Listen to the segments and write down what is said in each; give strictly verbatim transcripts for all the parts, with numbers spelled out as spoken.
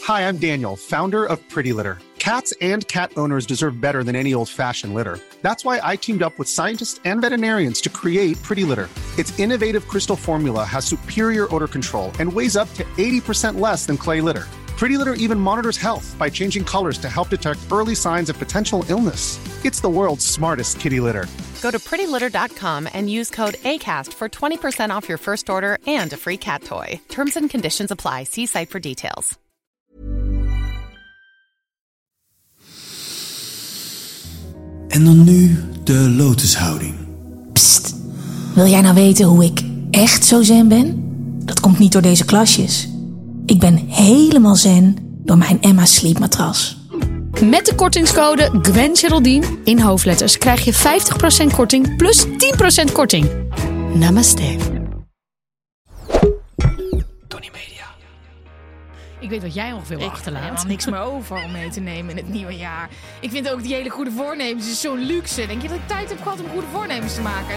Hi, I'm Daniel, founder of Pretty Litter. Cats and cat owners deserve better than any old-fashioned litter. That's why I teamed up with scientists and veterinarians to create Pretty Litter. Its innovative crystal formula has superior odor control and weighs up to eighty percent less than clay litter. Pretty Litter even monitors health by changing colors to help detect early signs of potential illness. It's the world's smartest kitty litter. Go to pretty litter dot com and use code ACAST for twenty percent off your first order and a free cat toy. Terms and conditions apply. See site for details. En dan nu de lotushouding. Psst, wil jij nou weten hoe ik echt zo zen ben? Dat komt niet door deze klasjes. Ik ben helemaal zen door mijn Emma Sleep matras. Met de kortingscode Gwen Geraldine in hoofdletters krijg je vijftig procent korting plus tien procent korting. Namaste. Tony Media. Ik weet wat jij ongeveer wil Ik heb achterlaat. helemaal niks meer over om mee te nemen in het nieuwe jaar. Ik vind ook die hele goede voornemens is zo'n luxe. Denk je dat ik tijd heb gehad om goede voornemens te maken?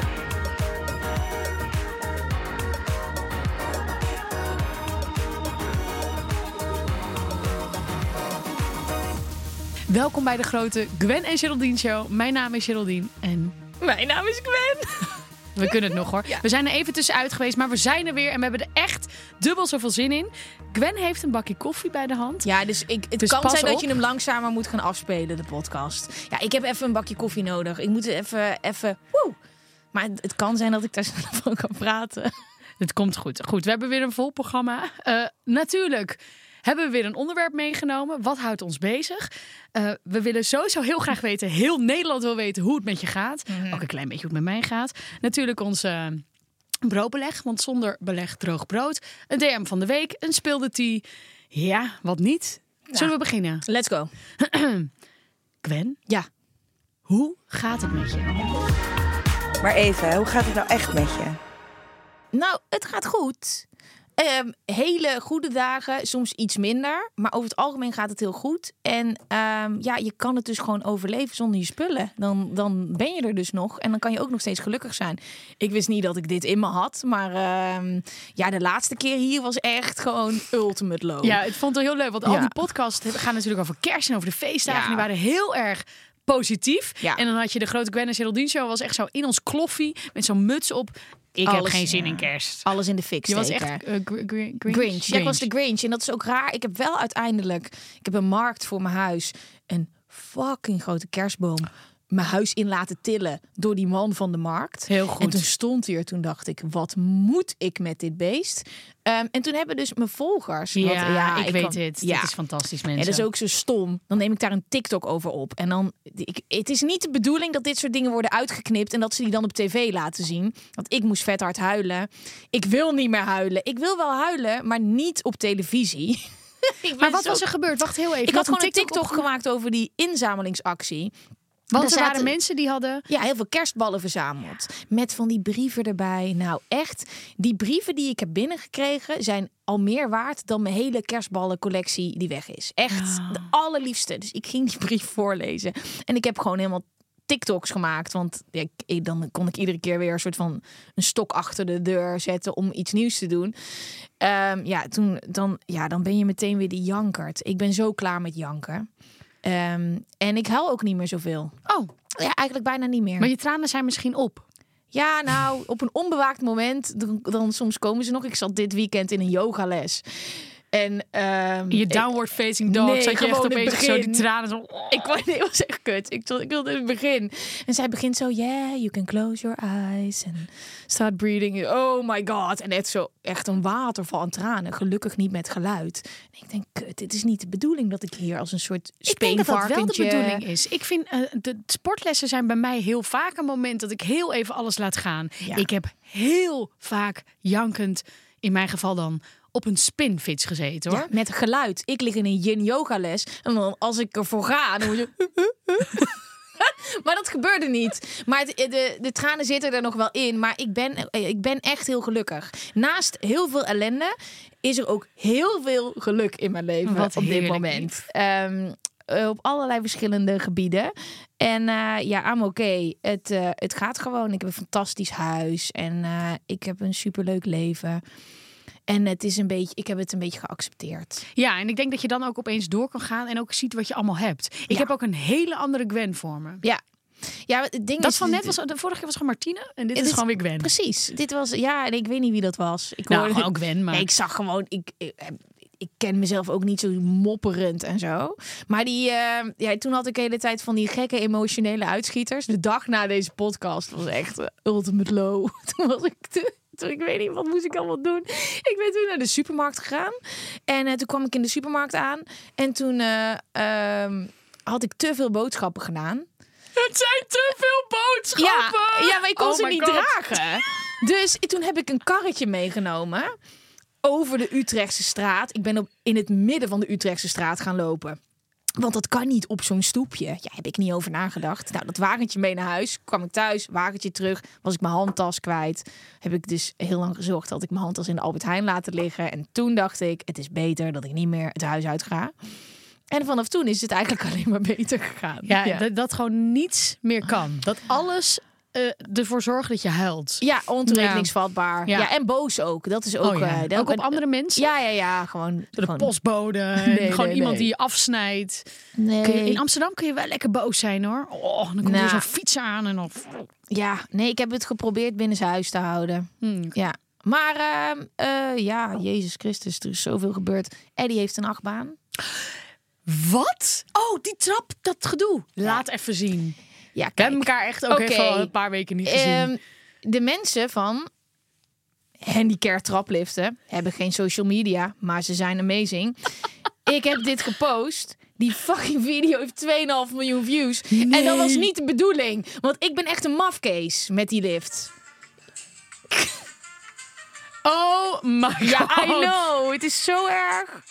Welkom bij de grote Gwen en Geraldine show. Mijn naam is Geraldine en Mijn naam is Gwen. we kunnen het nog hoor. Ja. We zijn er even tussenuit geweest, maar we zijn er weer en we hebben er echt dubbel zoveel zin in. Gwen heeft een bakje koffie bij de hand. Ja, dus ik, het Dus kan pas zijn dat op. je hem langzamer moet gaan afspelen, de podcast. Ja, ik heb even een bakje koffie nodig. Ik moet even, even, woe. Maar het, het kan zijn dat ik daar snel van kan praten. Het komt goed. Goed, we hebben weer een vol programma. Uh, natuurlijk hebben we weer een onderwerp meegenomen. Wat houdt ons bezig? Uh, we willen sowieso heel graag weten, heel Nederland wil weten hoe het met je gaat. Mm-hmm. Ook een klein beetje hoe het met mij gaat. Natuurlijk ons uh, broodbeleg, want zonder beleg droog brood. Een D M van de week, een speelde tea. Ja, wat niet? Zullen Ja. we beginnen? Let's go. Gwen, Ja. hoe gaat het met je? Maar even, hoe gaat het nou echt met je? Nou, het gaat goed. Um, hele goede dagen, soms iets minder. Maar over het algemeen gaat het heel goed. En um, ja, je kan het dus gewoon overleven zonder je spullen. Dan, dan ben je er dus nog. En dan kan je ook nog steeds gelukkig zijn. Ik wist niet dat ik dit in me had. Maar um, ja, de laatste keer hier was echt gewoon ultimate low. Ja, ik vond het heel leuk. Want al Ja. die podcasts gaan natuurlijk over kerst en over de feestdagen. Ja. Die waren heel erg positief. Ja. En dan had je de grote Gwen en Geraldine show. Was echt zo in ons kloffie met zo'n muts op. Ik heb Alles, geen zin ja. in kerst. Alles in de fik Je was steken. echt uh, gr- gr- Grinch. Grinch. Ja, ik was de Grinch. En dat is ook raar. Ik heb wel uiteindelijk... Ik heb een markt voor mijn huis. Een fucking grote kerstboom. Mijn huis in laten tillen door die man van de markt. Heel goed. En toen stond hij er. Toen dacht ik, wat moet ik met dit beest? Um, en toen hebben dus mijn volgers... Ja, want, ja ik, weet kan, het. Ja. Dit is fantastisch, mensen. En dat is ook zo stom. Dan neem ik daar een TikTok over op. En dan, ik, het is niet de bedoeling dat dit soort dingen worden uitgeknipt en dat ze die dan op tv laten zien. Want ik moest vet hard huilen. Ik wil niet meer huilen. Ik wil wel huilen, maar niet op televisie. Ik Maar ben wat zo- was er gebeurd? Wacht heel even. Ik had Je gewoon een TikTok op- gemaakt over die inzamelingsactie. Want Er er waren zaten- mensen die hadden... Ja, heel veel kerstballen verzameld. Met van die brieven erbij. Nou, echt. Die brieven die ik heb binnengekregen zijn al meer waard dan mijn hele kerstballencollectie die weg is. Echt Oh. de allerliefste. Dus ik ging die brief voorlezen. En ik heb gewoon helemaal TikToks gemaakt. Want ja, ik, dan kon ik iedere keer weer een soort van een stok achter de deur zetten om iets nieuws te doen. Um, ja, toen, dan, ja, dan ben je meteen weer die jankert. Ik ben zo klaar met janken. Um, en ik huil ook niet meer zoveel. Oh, Ja, eigenlijk bijna niet meer. maar je tranen zijn misschien op. Ja, nou, op een onbewaakt moment, dan, dan soms komen ze nog. Ik zat dit weekend in een yogales. En um, Je downward facing dog. Nee, zat je echt gewoon het opeens zo begin. die tranen zo... ik wou nee, het was echt kut. Ik, ik wilde in het begin. En zij begint zo, yeah, you can close your eyes and start breathing. Oh my god. En net zo echt een waterval aan tranen. Gelukkig niet met geluid. En ik denk, kut, dit is niet de bedoeling dat ik hier als een soort Ik denk dat dat wel de speenvarkentje... bedoeling is. Ik vind, uh, de sportlessen zijn bij mij heel vaak een moment dat ik heel even alles laat gaan. Ja. Ik heb heel vaak jankend, in mijn geval dan, op een spinfiets gezeten hoor. Ja, met geluid. Ik lig in een yin yoga les. En dan als ik ervoor ga, dan moet je... Maar dat gebeurde niet. Maar het, de, de tranen zitten er nog wel in. Maar ik ben, ik ben echt heel gelukkig. Naast heel veel ellende is er ook heel veel geluk in mijn leven. Wat op dit heerlijk. moment. Um, op allerlei verschillende gebieden. En uh, ja, I'm oké. Het, uh, het gaat gewoon. Ik heb een fantastisch huis. En uh, ik heb een superleuk leven. En het is een beetje, ik heb het een beetje geaccepteerd. Ja, en ik denk dat je dan ook opeens door kan gaan en ook ziet wat je allemaal hebt. Ik Ja. heb ook een hele andere Gwen voor me. Ja, ja het ding Dat is, van net was, de vorige keer was gewoon Martine en dit Het is is- gewoon weer Gwen. Precies. Dit was, ja, en ik weet niet wie dat was. Ik Nou, hoorde- gewoon ook Gwen, maar... Nee, ik zag gewoon, ik, ik, ik ken mezelf ook niet zo mopperend en zo. Maar die, eh, ja, toen had ik de hele tijd van die gekke emotionele uitschieters. De dag na deze podcast was echt uh, ultimate low. Toen was ik, te, toen ik weet niet wat moest ik allemaal doen. Ik ben toen naar de supermarkt gegaan en uh, toen kwam ik in de supermarkt aan en toen uh, uh, had ik te veel boodschappen gedaan. Het zijn te veel boodschappen! Ja, ja, maar ik kon Oh ze my niet God. dragen. Dus toen heb ik een karretje meegenomen over de Utrechtse straat. Ik ben op, in het midden van de Utrechtse straat gaan lopen. Want dat kan niet op zo'n stoepje. Ja, heb ik niet over nagedacht. Nou, dat wagentje mee naar huis. Kwam ik thuis, wagentje terug. Was ik mijn handtas kwijt. Heb ik dus heel lang gezocht dat ik mijn handtas in de Albert Heijn laten liggen. En toen dacht ik, het is beter dat ik niet meer het huis uit ga. En vanaf toen is het eigenlijk alleen maar beter gegaan. Ja, Dat, dat gewoon niets meer kan. Dat alles uh, ervoor zorgt dat je huilt. Ja, ontoerekeningsvatbaar. Ja. Ja. ja, en boos ook. Dat is ook... Oh, ja. eh, dat- Ook op andere mensen? Ja, ja, ja. Gewoon... Door de gewoon postbode. en Nee, gewoon nee, iemand nee. die je afsnijdt. Nee. Kun je, in Amsterdam kun je wel lekker boos zijn hoor. Oh, dan komt Nou. er zo'n fiets aan en of. Ja, nee, ik heb het geprobeerd binnen zijn huis te houden. Hmm. Ja. Maar ehm, eh, ja, Jezus Christus, er is zoveel gebeurd. Eddie heeft een achtbaan. Wat? Oh, die trap, dat gedoe. Laat even zien. Ja, We hebben elkaar echt ook Oké. even al een paar weken niet gezien. Ehm, de mensen van handicare trapliften hebben geen social media, maar ze zijn amazing. Ik heb dit gepost. Die fucking video heeft twee komma vijf miljoen views. En dat was niet de bedoeling. Want ik ben echt een mafkees met die lift. Oh my god. Ja, I know. Het is zo erg.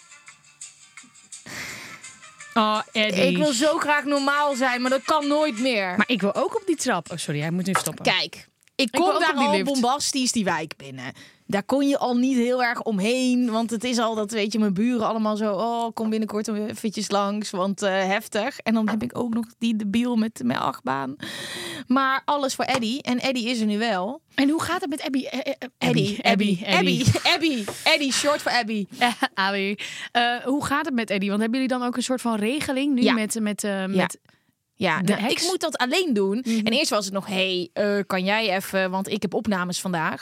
Oh, Eddie. Ik wil zo graag normaal zijn, maar dat kan nooit meer. Maar ik wil ook op die trap. Oh, sorry, hij moet nu stoppen. Kijk, ik wil kom ook daar op die al lift. bombastisch die wijk binnen. Daar kon je al niet heel erg omheen. Want het is al dat, weet je, mijn buren allemaal zo... Oh, kom binnenkort eventjes langs, want uh, heftig. En dan heb ik ook nog die debiel met mijn achtbaan. Maar alles voor Eddie. En Eddie is er nu wel. En hoe gaat het met Abby? Eh, eh, Eddie, Abby, Abby, Abby, Eddie, short voor Abby. Eh, Abby. Uh, hoe gaat het met Eddie? Want hebben jullie dan ook een soort van regeling nu Ja. met... met, uh, Ja. met... Ja, De nou, ik heks? moet dat alleen doen. Mhm. En eerst was het nog, hey, uh, kan jij even... Want ik heb opnames vandaag.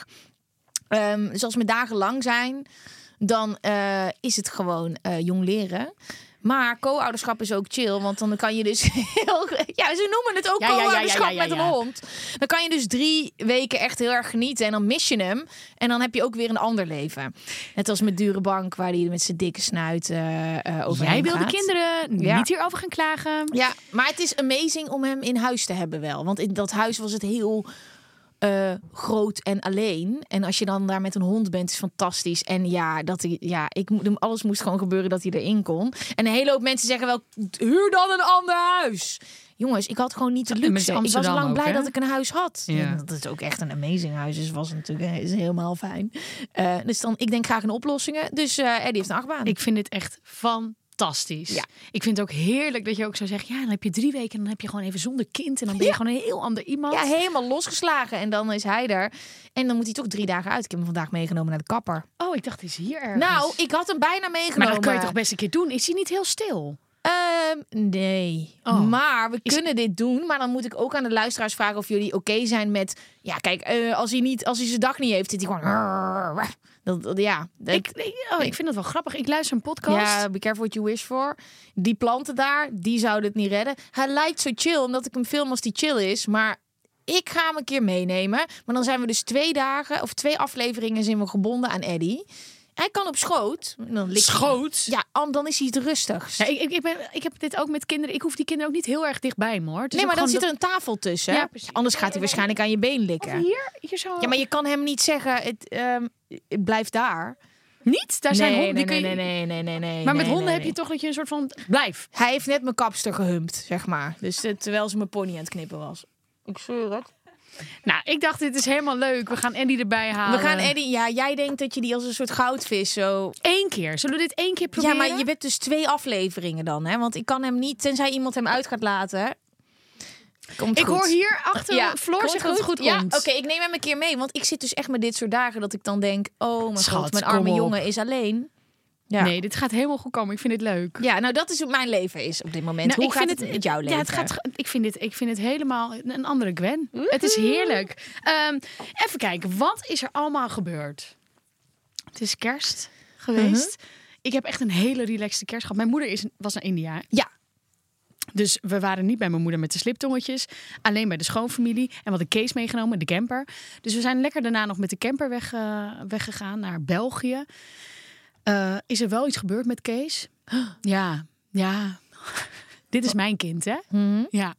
Um, dus als mijn dagen lang zijn, dan uh, is het gewoon uh, jong leren. Maar co-ouderschap is ook chill, want dan kan je dus heel... Ja, ze noemen het ook Ja, ja, ja, ja, co-ouderschap ja, ja, met een ja. hond. Dan kan je dus drie weken echt heel erg genieten en dan mis je hem. En dan heb je ook weer een ander leven. Net als met Dure Bank, waar die met zijn dikke snuit uh, uh, overheen Jij wil de gaat. kinderen Ja. niet hierover gaan klagen. Ja, maar het is amazing om hem in huis te hebben wel. Want in dat huis was het heel uh, groot en alleen. En als je dan daar met een hond bent, is fantastisch. En ja, dat hij, ja ik, mo- alles moest gewoon gebeuren dat hij erin kon. En een hele hoop mensen zeggen wel, huur dan een ander huis. Jongens, ik had gewoon niet de Ja, maar het luxe. is Ik was Amsterdam lang ook, blij hè? dat ik een huis had. Ja. Ja, dat is ook echt een amazing huis. Dus was natuurlijk is helemaal fijn. Uh, dus dan, ik denk graag in oplossingen. Dus uh, Eddie heeft een achtbaan. Ik vind dit echt fantastisch. Ja. Ik vind het ook heerlijk dat je ook zou zeggen... ja, dan heb je drie weken en dan heb je gewoon even zonder kind... en dan ben je Ja. gewoon een heel ander iemand. Ja, helemaal losgeslagen. En dan is hij er. En dan moet hij toch drie dagen uit. Ik heb hem vandaag meegenomen naar de kapper. Oh, ik dacht, hij is hier ergens. Nou, ik had hem bijna meegenomen. Maar dat kun je toch best een keer doen? Is hij niet heel stil? Ehm, nee. Oh. Maar we Is- kunnen dit doen. Maar dan moet ik ook aan de luisteraars vragen of jullie oké zijn met... Ja, kijk, eh, als hij niet, als hij zijn dag niet heeft, zit hij gewoon... Dat, dat- ja, dat- Ik, ik- oh, ik vind dat wel grappig. Ik luister een podcast. ja, be careful what you wish for. Die planten daar, die zouden het niet redden. Hij lijkt zo chill, omdat ik hem film als die chill is. Maar ik ga hem een keer meenemen. Maar dan zijn we dus twee dagen, of twee afleveringen zijn we gebonden aan Eddie. Hij kan op schoot. Dan ligt hij- Schoot? Ja, am- dan is hij het rustigst. Ja, ik, ik, ik, ben, ik heb dit ook met kinderen. Ik hoef die kinderen ook niet heel erg dichtbij me, hoor. Het is Nee, ook maar dan zit gewoon er een tafel tussen. Ja, precies. Anders gaat hij waarschijnlijk aan je been dat- likken. Of hier? Hier zo. Ja, maar je kan hem niet zeggen, het, ehm, het blijft daar. niet? Daar zijn nee, honden. nee, die kun nee, je... nee, nee, nee, nee. Maar met nee, honden nee, heb je nee. toch dat je een soort van... Blijf. Hij heeft net mijn kapster gehumpt, zeg maar. Dus eh, terwijl ze mijn pony aan het knippen was. Ik zweer het. Nou, ik dacht, dit is helemaal leuk. We gaan Andy erbij halen. We gaan Eddie, ja, jij denkt dat je die als een soort goudvis zo... Eén keer. Zullen we dit één keer proberen? Ja, maar je bent dus twee afleveringen dan, hè? Want ik kan hem niet, tenzij iemand hem uit gaat laten. Komt Ik goed. hoor hier achter Floor komt zegt dat het goed Ja, komt. oké, ik neem hem een keer mee. Want ik zit dus echt met dit soort dagen dat ik dan denk... oh mijn Schat, god, mijn kom arme op. jongen is alleen. Ja. Nee, dit gaat helemaal goed komen. Ik vind dit leuk. Ja, nou dat is hoe mijn leven is op dit moment. Nou, hoe ik gaat vind het met jouw leven? Ja, het gaat, ik, vind dit, ik vind het helemaal een andere Gwen. Het is heerlijk. Um, even kijken, wat is er allemaal gebeurd? Het is kerst geweest. Uh-huh. Ik heb echt een hele relaxte kerst gehad. Mijn moeder is, was naar India. Ja. Dus we waren niet bij mijn moeder met de sliptongetjes. Alleen bij de schoonfamilie. En we hadden Kees meegenomen, de camper. Dus we zijn lekker daarna nog met de camper weg, uh, weggegaan naar België. Uh, is er wel iets gebeurd met Kees? Ja, ja. Dit is mijn kind, hè? Mm-hmm. Ja.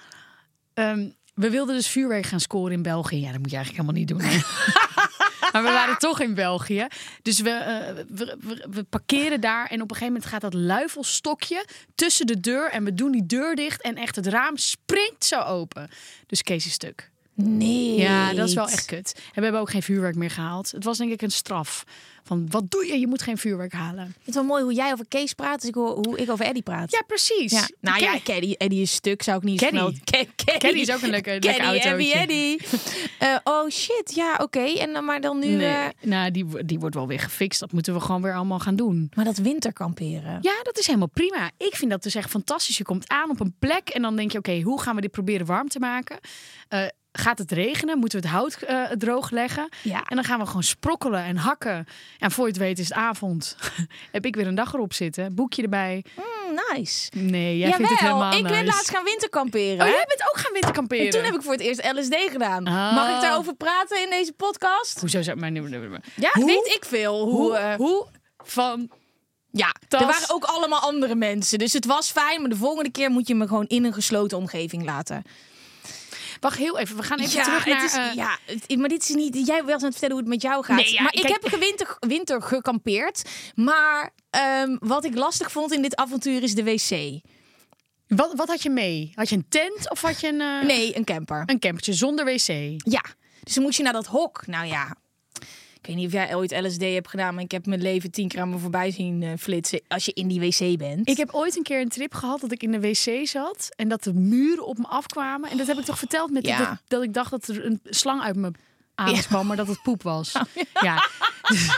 Um, we wilden dus vuurwerk gaan scoren in België. Ja, dat moet je eigenlijk helemaal niet doen. Hè? Maar we waren toch in België. Dus we, uh, we, we, we parkeren daar. En op een gegeven moment gaat dat luifelstokje tussen de deur. En we doen die deur dicht. En echt het raam springt zo open. Dus Kees is stuk. Nee. Ja, dat is wel echt kut. En we hebben ook geen vuurwerk meer gehaald. Het was denk ik een straf. Van, wat doe je? Je moet geen vuurwerk halen. Het is wel mooi hoe jij over Kees praat, dus ik hoor hoe ik over Eddie praat. Ja, precies. Ja. Nou Ken- ja, Eddie, Eddie is stuk, zou ik niet Caddy. snel... Caddy. Caddy is ook een leuke, leuke autootje. Caddy, Eddie. uh, oh shit, ja, oké. Okay. En dan maar dan nu... Nee, uh... nou, die, die wordt wel weer gefixt. Dat moeten we gewoon weer allemaal gaan doen. Maar dat winterkamperen. Ja, dat is helemaal prima. Ik vind dat dus echt fantastisch. Je komt aan op een plek en dan denk je... oké, okay, hoe gaan we dit proberen warm te maken? Uh, Gaat het regenen? Moeten we het hout uh, droog leggen? Ja. En dan gaan we gewoon sprokkelen en hakken. En voor je het weet is het avond. Heb ik weer een dag erop zitten. Boekje erbij. Mm, nice. Nee, jij Jawel, vindt het helemaal ik nice. ben laatst gaan winterkamperen. Oh, jij bent ook gaan winterkamperen? En toen heb ik voor het eerst L S D gedaan. Oh. Mag ik daarover praten in deze podcast? Hoezo zou maar, maar, maar, maar. Ja, hoe? weet ik veel. Hoe, Hoe, uh, hoe van... Ja, Tas. er waren ook allemaal andere mensen. Dus het was fijn, maar de volgende keer moet je me gewoon in een gesloten omgeving laten. Wacht heel even, we gaan even ja, terug naar... Het is, uh... Ja, het, maar dit is niet... Jij was aan het vertellen hoe het met jou gaat. Nee, ja, maar ik kijk... heb gewinter, winter gekampeerd. Maar um, wat ik lastig vond in dit avontuur is de wc. Wat, wat had je mee? Had je een tent of had je een... Uh... Nee, een camper. Een campertje zonder wc? Ja, dus dan moest je naar dat hok. Nou ja... Ik weet niet of jij ooit L S D hebt gedaan, maar ik heb mijn leven tien keer aan me voorbij zien uh, flitsen als je in die wc bent. Ik heb ooit een keer een trip gehad dat ik in de wc zat en dat de muren op me afkwamen. En dat heb ik toch verteld met ja. dat, dat ik dacht dat er een slang uit mijn anus kwam, ja. maar dat het poep was. Oh, ja. ja. Dus,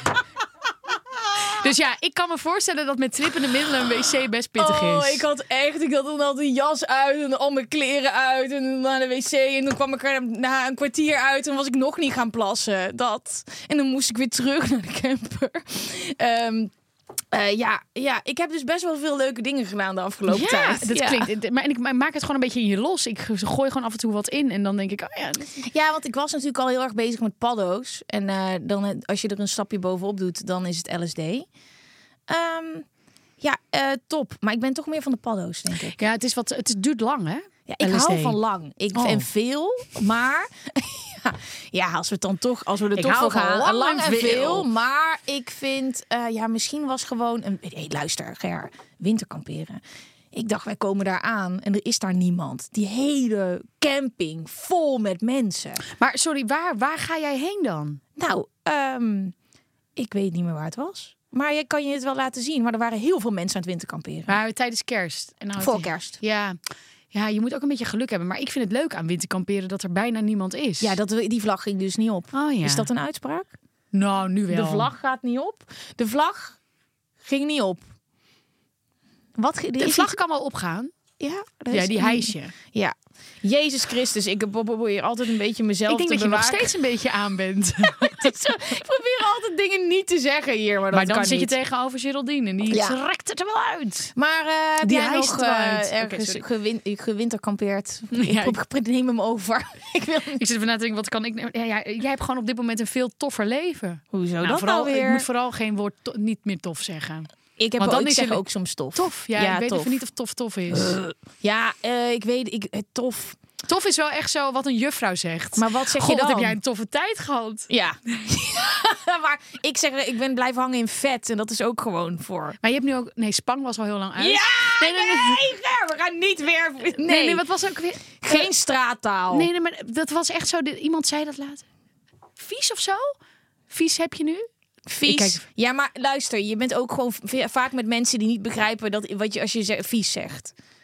dus ja, ik kan me voorstellen dat met trippende middelen een wc best pittig is. Oh, ik had echt, ik had dan al de jas uit en al mijn kleren uit en naar de wc. En dan kwam ik er na een kwartier uit en was ik nog niet gaan plassen. Dat. En dan moest ik weer terug naar de camper. Um, Uh, ja, ja, ik heb dus best wel veel leuke dingen gedaan de afgelopen ja, tijd. Dat ja, klinkt. Maar en ik maak het gewoon een beetje in je los. Ik gooi gewoon af en toe wat in en dan denk ik, oh ja. Ja, want ik was natuurlijk al heel erg bezig met paddo's. En uh, dan, als je er een stapje bovenop doet, dan is het L S D. Um, ja, uh, top. Maar ik ben toch meer van de paddo's, denk ik. Ja, het is wat. Het duurt lang, hè? Ja, ik L S D. hou van lang. Ik oh. en veel, maar ja, ja, als we het dan toch, als we er ik toch voor gaan, lang, lang en veel. veel. Maar ik vind, uh, ja, misschien was gewoon een. Hey, luister, Ger, winterkamperen. Ik dacht, wij komen daar aan en er is daar niemand. Die hele camping vol met mensen. Maar sorry, waar, waar ga jij heen dan? Nou, um, ik weet niet meer waar het was. Maar je kan je het wel laten zien. Maar er waren heel veel mensen aan het winterkamperen. Maar tijdens kerst. En nou Voor het... kerst. Ja. Ja, je moet ook een beetje geluk hebben. Maar ik vind het leuk aan winterkamperen dat er bijna niemand is. Ja, dat, die vlag ging dus niet op. Oh, ja. Is dat een uitspraak? Nou, nu wel. De vlag gaat niet op. De vlag ging niet op. Wat, de vlag iets... kan wel opgaan. Ja, ja die hijsje. Ja. Jezus Christus, ik probeer altijd een beetje mezelf ik denk te dat bewaken. je nog steeds een beetje aan bent. Ik probeer altijd dingen niet te zeggen hier, maar dat Maar dan kan zit niet. je tegenover Geraldine en die ja. trekt het er wel uit. Maar uh, heb die jij nog uh, ergens okay, gewin gewinterkampeerd? Ja, ik, ik neem hem over. ik, wil... ik zit even na te denken, wat kan ik... Ja, ja, jij hebt gewoon op dit moment een veel toffer leven. Hoezo nou, dat vooral, nou weer? Ik moet vooral geen woord to- niet meer tof zeggen. Ik heb Want dan ook, is zeg het ook soms tof. Tof, ja. ja ik weet tof. even niet of tof tof is. Uh, ja, uh, ik weet... Ik, uh, tof... Tof is wel echt zo wat een juffrouw zegt. Maar wat zeg God, je dan? Wat heb jij een toffe tijd gehad? Ja. Maar ik zeg, ik ben blijven hangen in vet. En dat is ook gewoon voor... Maar je hebt nu ook... Nee, Spang was al heel lang uit. Ja! Nee, nee, nee. nee, we gaan niet weer... Nee, nee, nee wat was ook weer... Geen straattaal. Nee, nee, maar dat was echt zo... Iemand zei dat later. Vies of zo? Vies heb je nu? Vies. Kijk... Ja, maar luister, je bent ook gewoon vaak met mensen die niet begrijpen dat wat je als je zegt, vies zegt.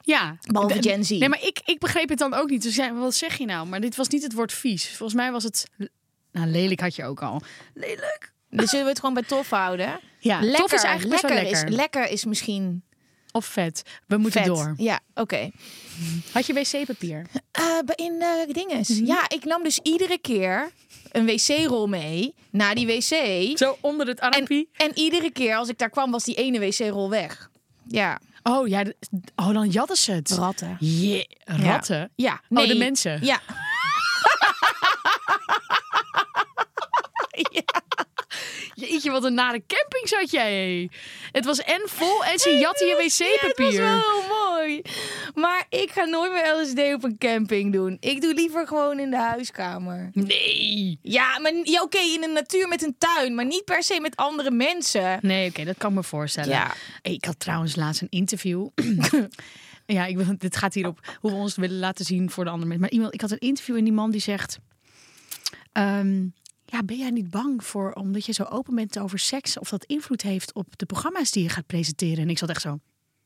Ja. Behalve En- Gen Z. Nee, maar ik, ik begreep het dan ook niet. Dus ja, wat zeg je nou? Maar dit was niet het woord vies. Volgens mij was het... Nou, lelijk had je ook al. Lelijk. Dus zullen we het gewoon bij tof houden? Ja, lekker, tof is eigenlijk best wel lekker. Is, lekker is misschien Of vet. We moeten vet. door. Ja, oké. Okay. Had je wc-papier? Uh, in uh, dinges. Mm-hmm. Ja, ik nam dus iedere keer een wc-rol mee naar die wc. Zo onder het armpie? En, en iedere keer als ik daar kwam, was die ene wc-rol weg. Ja. Oh, ja. Oh, dan jatten ze het. Ratten. Yeah. Ratten? Ja. ja. Nee. Oh, de mensen? Ja. ja. Jeetje, wat een nare camping zat jij. Het was en vol en ze jatten je wc-papier. Ja, het was wel mooi. Maar ik ga nooit meer L S D op een camping doen. Ik doe liever gewoon in de huiskamer. Nee. Ja, maar ja, oké, okay, in de natuur met een tuin. Maar niet per se met andere mensen. Nee, oké, okay, dat kan ik me voorstellen. Ja. Hey, ik had trouwens laatst een interview... Ja, ik wil, dit gaat hierop hoe we ons willen laten zien voor de andere mensen. Maar iemand, ik had een interview en die man die zegt... Um, ja, ben jij niet bang voor, omdat je zo open bent over seks... of dat invloed heeft op de programma's die je gaat presenteren? En ik zat echt zo...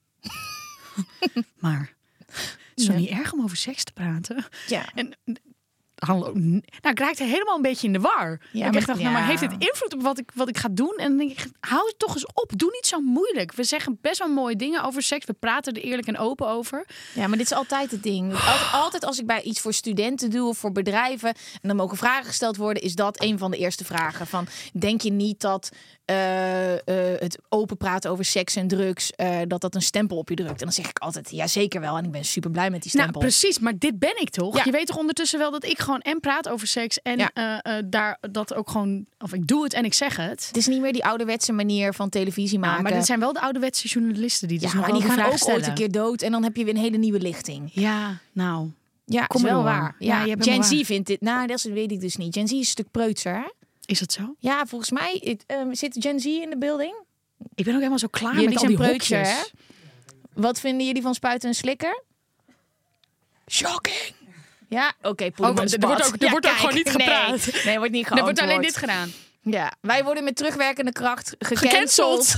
maar het is toch ja. niet erg om over seks te praten? Ja. En... Nou, ik raakte helemaal een beetje in de war. Ja, ik maar, dacht, ja. nou, maar heeft dit invloed op wat ik, wat ik ga doen? En dan denk ik, hou het toch eens op. Doe niet zo moeilijk. We zeggen best wel mooie dingen over seks. We praten er eerlijk en open over. Ja, maar dit is altijd het ding. Altijd, altijd als ik bij iets voor studenten doe of voor bedrijven... en dan mogen vragen gesteld worden... is dat een van de eerste vragen. Van, denk je niet dat uh, uh, het open praten over seks en drugs... Uh, dat dat een stempel op je drukt? En dan zeg ik altijd, ja zeker wel. En ik ben super blij met die stempel. Nou, precies. Maar dit ben ik toch? Ja. Je weet toch ondertussen wel dat ik gewoon en praat over seks... en ja. uh, uh, daar dat ook gewoon... of ik doe het en ik zeg het. Het is niet meer die ouderwetse manier van televisie maken. Ja, maar dit zijn wel de ouderwetse journalisten die dus ja, nog maar wel die gaan ook stellen. ooit een keer dood... en dan heb je weer een hele nieuwe lichting. Ja, nou... Ja, kom is wel door. waar. Ja, ja Gen Z vindt dit... Nou, dat weet ik dus niet. Gen Z is een stuk preutser, hè? Is dat zo? Ja, volgens mij it, um, zit Gen Z in de building. Ik ben ook helemaal zo klaar jullie met al zijn die preutser, hokjes. Hè? Wat vinden jullie van spuiten en slikken? Shocking! Ja, oké, okay, oh, er wordt ook, er ja, wordt ook gewoon niet gepraat. Nee, nee, wordt niet geantwoord. Er wordt alleen dit gedaan. Ja, wij worden met terugwerkende kracht gecanceld.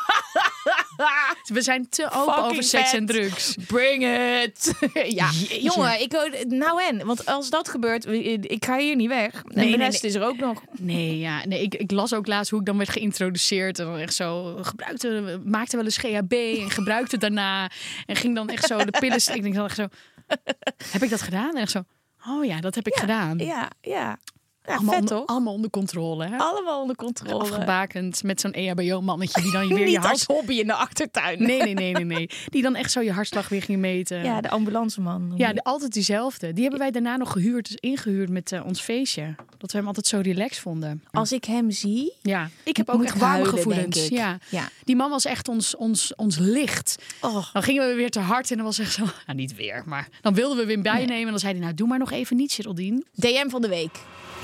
We zijn te open Fucking over seks vet. en drugs. Bring it. Ja, Jeetje. jongen, ik nou en, want als dat gebeurt, ik ga hier niet weg. En nee, de rest nee, nee. is er ook nog. Nee, ja, nee, ik, ik las ook laatst hoe ik dan werd geïntroduceerd en dan echt zo gebruikte, maakte wel eens G H B en gebruikte daarna en ging dan echt zo de pillen. Ik denk dan echt zo, heb ik dat gedaan? En echt zo, oh ja, dat heb ik ja, gedaan. Ja, ja. Ja, allemaal, vet, onder, toch? allemaal onder controle, hè? Allemaal onder controle. Afgebakend met zo'n E H B O-mannetje die dan je weer Niet je hart... als hobby in de achtertuin. Nee, nee, nee, nee, nee. Die dan echt zo je hartslag weer ging meten. Ja, de ambulanceman. Ja, de, altijd diezelfde. Die hebben wij daarna nog gehuurd, dus ingehuurd met uh, ons feestje. Dat we hem altijd zo relaxed vonden. Als ik hem zie... Ja, ik heb ook moet echt warme huilen, gevoelens. Ja. Ja. Die man was echt ons, ons, ons licht. Oh. Dan gingen we weer te hard en dan was echt zo... Nou, niet weer, maar dan wilden we weer bijnemen. Nee. En dan zei hij, nou, doe maar nog even niet, Geraldine. D M van de week.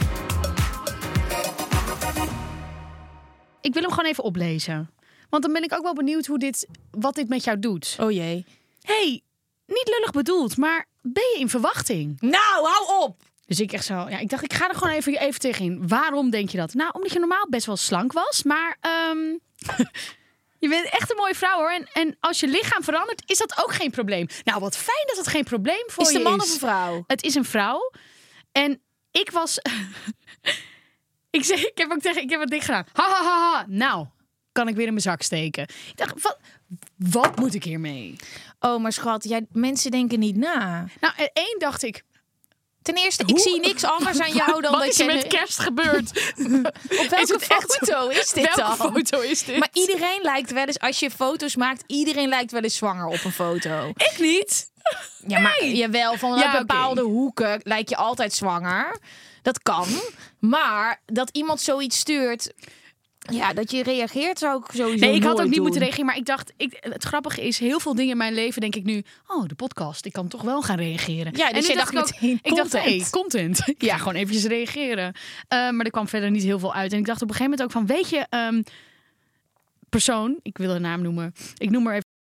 Ik wil hem gewoon even oplezen. Want dan ben ik ook wel benieuwd hoe dit, wat dit met jou doet. Oh jee. Hey, niet lullig bedoeld, maar ben je in verwachting? Nou, hou op! Dus ik echt zo, ja, ik dacht, ik ga er gewoon even, even tegenin. Waarom denk je dat? Nou, omdat je normaal best wel slank was, maar um, je bent echt een mooie vrouw hoor. En, en als je lichaam verandert, is dat ook geen probleem. Nou, wat fijn dat het geen probleem voor is je is. Is de man of een vrouw? Het is een vrouw. En ik was... ik, zeg, ik heb ook tegen, ik heb wat dik gedaan. Ha, ha, ha, ha. Nou, kan ik weer in mijn zak steken. Ik dacht, wat, wat moet ik hiermee? Oh, maar schat, jij, mensen denken niet na. Nou, één dacht ik... Ten eerste, ik Hoe? zie niks anders aan jou dan wat dat is je... Wat is er met kerst gebeurd? Op welke is foto echt... is dit welke dan? Welke foto is dit? Maar iedereen lijkt wel eens, als je foto's maakt... iedereen lijkt wel eens zwanger op een foto. Ik niet. Ja, maar nee. Jawel, van ja, bepaalde okay. hoeken lijk je altijd zwanger. Dat kan. Maar dat iemand zoiets stuurt... Ja, dat je reageert zou ik sowieso Nee, ik had ook niet doen. moeten reageren. Maar ik dacht, ik, het grappige is, heel veel dingen in mijn leven denk ik nu... Oh, de podcast, ik kan toch wel gaan reageren. Ja, dus en je dacht dacht meteen ik, content. Ik dacht, hey, content. Ik ja. ga gewoon eventjes reageren. Uh, maar er kwam verder niet heel veel uit. En ik dacht op een gegeven moment ook van, weet je... Um, persoon, ik wil een naam noemen. Ik noem maar even...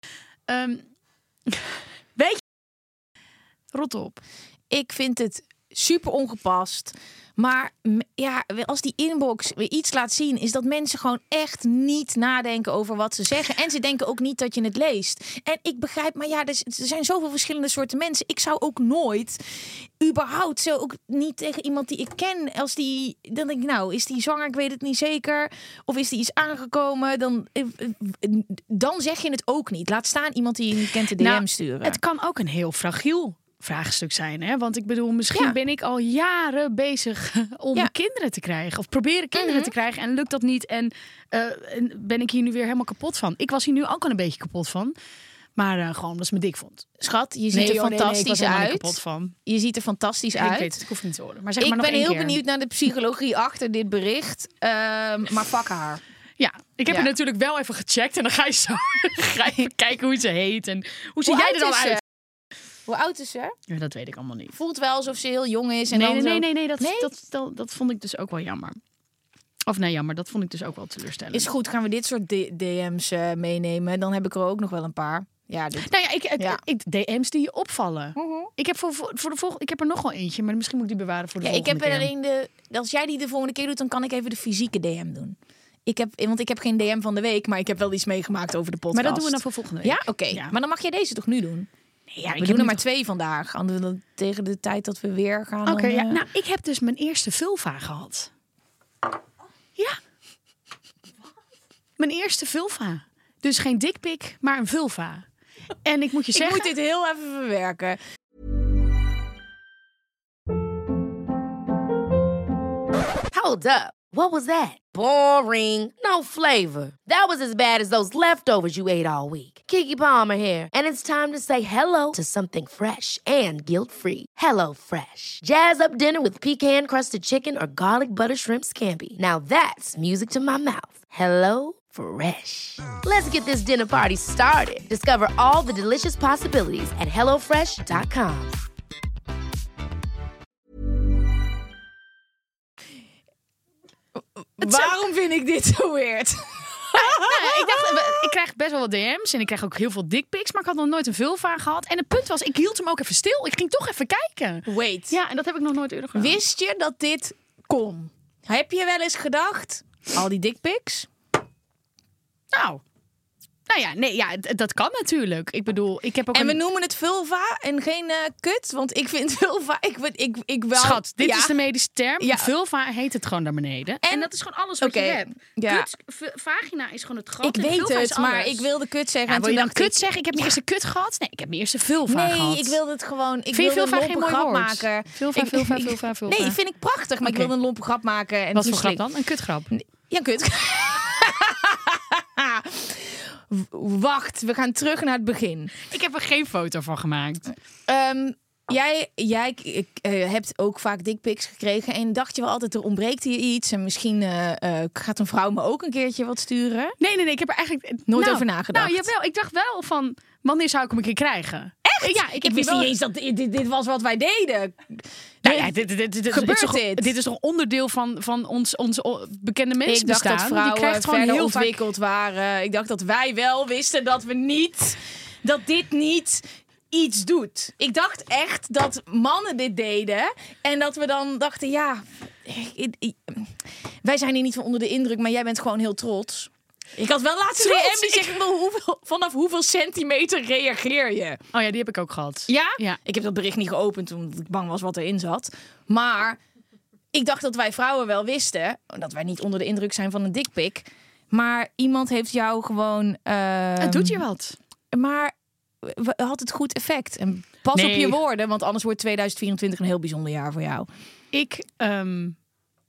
Um, weet je... Rot op. Ik vind het super ongepast. Maar ja, als die inbox weer iets laat zien, is dat mensen gewoon echt niet nadenken over wat ze zeggen. En ze denken ook niet dat je het leest. En ik begrijp, maar ja, er zijn zoveel verschillende soorten mensen. Ik zou ook nooit, überhaupt, zo ook niet tegen iemand die ik ken, als die, dan denk ik, nou, is die zwanger? Ik weet het niet zeker. Of is die iets aangekomen? Dan, dan zeg je het ook niet. Laat staan iemand die je niet kent de D M nou, sturen. Het kan ook een heel fragiel vraagstuk zijn, hè? Want ik bedoel, misschien ja. ben ik al jaren bezig om ja. kinderen te krijgen. Of proberen kinderen mm-hmm. te krijgen. En lukt dat niet. En uh, ben ik hier nu weer helemaal kapot van. Ik was hier nu ook al een beetje kapot van. Maar uh, gewoon omdat ze me dik vond. Schat, je ziet nee, er joh, fantastisch nee, nee, ik was uit. kapot van. Je ziet er fantastisch ja, uit. Ik weet het, ik hoef niet te horen. Maar zeg ik maar nog ben één heel keer. benieuwd naar de psychologie achter dit bericht. Um, maar fuck haar. Ja, ik heb ja. het natuurlijk wel even gecheckt. En dan ga je zo ga je even kijken hoe ze heet. En hoe zie hoe jij er dan uit? Hoe oud is ze? Ja, dat weet ik allemaal niet. Voelt wel alsof ze heel jong is. En nee, dan nee, zo... nee, nee, nee, dat, nee? Dat, dat, dat vond ik dus ook wel jammer. Of nee, jammer, dat vond ik dus ook wel teleurstellend. Is goed, gaan we dit soort D M's uh, meenemen? Dan heb ik er ook nog wel een paar. Ja, dit... Nou ja, ik, het, ja. ik, D M's die je opvallen. Uh-huh. Ik heb voor, voor, voor de volgende, ik heb er nog wel eentje, maar misschien moet ik die bewaren voor de ja, volgende keer. Ik heb er alleen de. Als jij die de volgende keer doet, dan kan ik even de fysieke D M doen. Ik heb, want ik heb geen D M van de week, maar ik heb wel iets meegemaakt over de podcast. Maar dat doen we dan voor volgende week. Ja, oké. Okay. Ja. Maar dan mag jij deze toch nu doen? Nee, ja, we ik doen er maar toch... twee vandaag. Anders dan tegen de tijd dat we weer gaan. Oké, okay, uh... ja. Nou, ik heb dus mijn eerste vulva gehad. Ja. Mijn eerste vulva. Dus geen dikpik, maar een vulva. En ik moet je zeggen... Ik moet dit heel even verwerken. Hold up. What was that? Boring. No flavor. That was as bad as those leftovers you ate all week. Keke Palmer here. And it's time to say hello to something fresh and guilt-free. Hello Fresh. Jazz up dinner with pecan-crusted chicken or garlic butter shrimp scampi. Now that's music to my mouth. Hello Fresh. Let's get this dinner party started. Discover all the delicious possibilities at hello fresh dot com. Waarom vind ik dit zo weird? Nou, ik dacht, ik krijg best wel wat D M's en ik krijg ook heel veel dickpics, maar ik had nog nooit een vulva gehad. En het punt was, ik hield hem ook even stil. Ik ging toch even kijken. Wait. Ja, en dat heb ik nog nooit eerder gedaan. Wist je dat dit kon? Heb je wel eens gedacht, al die dickpics? Nou, nou ja, nee, ja, d- dat kan natuurlijk. Ik bedoel, ik heb ook en een... we noemen het vulva en geen uh, kut, want ik vind vulva, ik ik, ik, ik wel. Schat, dit ja. is de medische term. Ja. Vulva heet het gewoon naar beneden. En, en dat is gewoon alles wat okay. je hebt. Ja. Kut, v- vagina is gewoon het gat. Ik en weet het, maar alles. ik wilde kut zeggen. Ja, en wil je toen dan dacht kut ik, zeggen? Ik heb mijn eerste kut gehad. Nee, ik heb mijn eerste vulva nee, gehad. Nee, ik wilde het gewoon. Ik vind je wilde vulva een geen lompe mooi grap woord? maken. Vulva, ik, vulva, ik, vulva, vulva. Nee, vind ik prachtig, maar okay. ik wilde een lompe grap maken. En wat voor grap dan? Een kutgrap? Ja, kut. Wacht, we gaan terug naar het begin. Ik heb er geen foto van gemaakt. Um, jij jij uh, hebt ook vaak dickpics gekregen. En dacht je wel altijd, er ontbreekt hier iets. En misschien uh, uh, gaat een vrouw me ook een keertje wat sturen. Nee, nee, nee. Ik heb er eigenlijk nooit nou, over nagedacht. Nou, jawel. Ik dacht wel van, wanneer zou ik hem een keer krijgen? Echt? Ja, ik, ik wist wel... niet eens dat dit, dit was wat wij deden. Nou ja, dit, dit, dit, dit, Gebeurt dit, is toch, dit? dit is toch onderdeel van, van ons, ons bekende mensen Ik dacht bestaan. dat vrouwen Die krijgt gewoon verder heel ontwikkeld vaak... waren. Ik dacht dat wij wel wisten dat we niet... dat dit niet iets doet. Ik dacht echt dat mannen dit deden. En dat we dan dachten, ja... Ik, ik, wij zijn hier niet van onder de indruk, maar jij bent gewoon heel trots. Ik had wel laatst een D M die zegt, hoeveel, vanaf hoeveel centimeter reageer je? Oh ja, die heb ik ook gehad. Ja? Ja. Ik heb dat bericht niet geopend omdat ik bang was wat erin zat. Maar ik dacht dat wij vrouwen wel wisten dat wij niet onder de indruk zijn van een dikpik. Maar iemand heeft jou gewoon... Uh, het doet je wat. Maar had het goed effect? En pas nee. op je woorden, want anders wordt tweeduizend vierentwintig een heel bijzonder jaar voor jou. Ik um,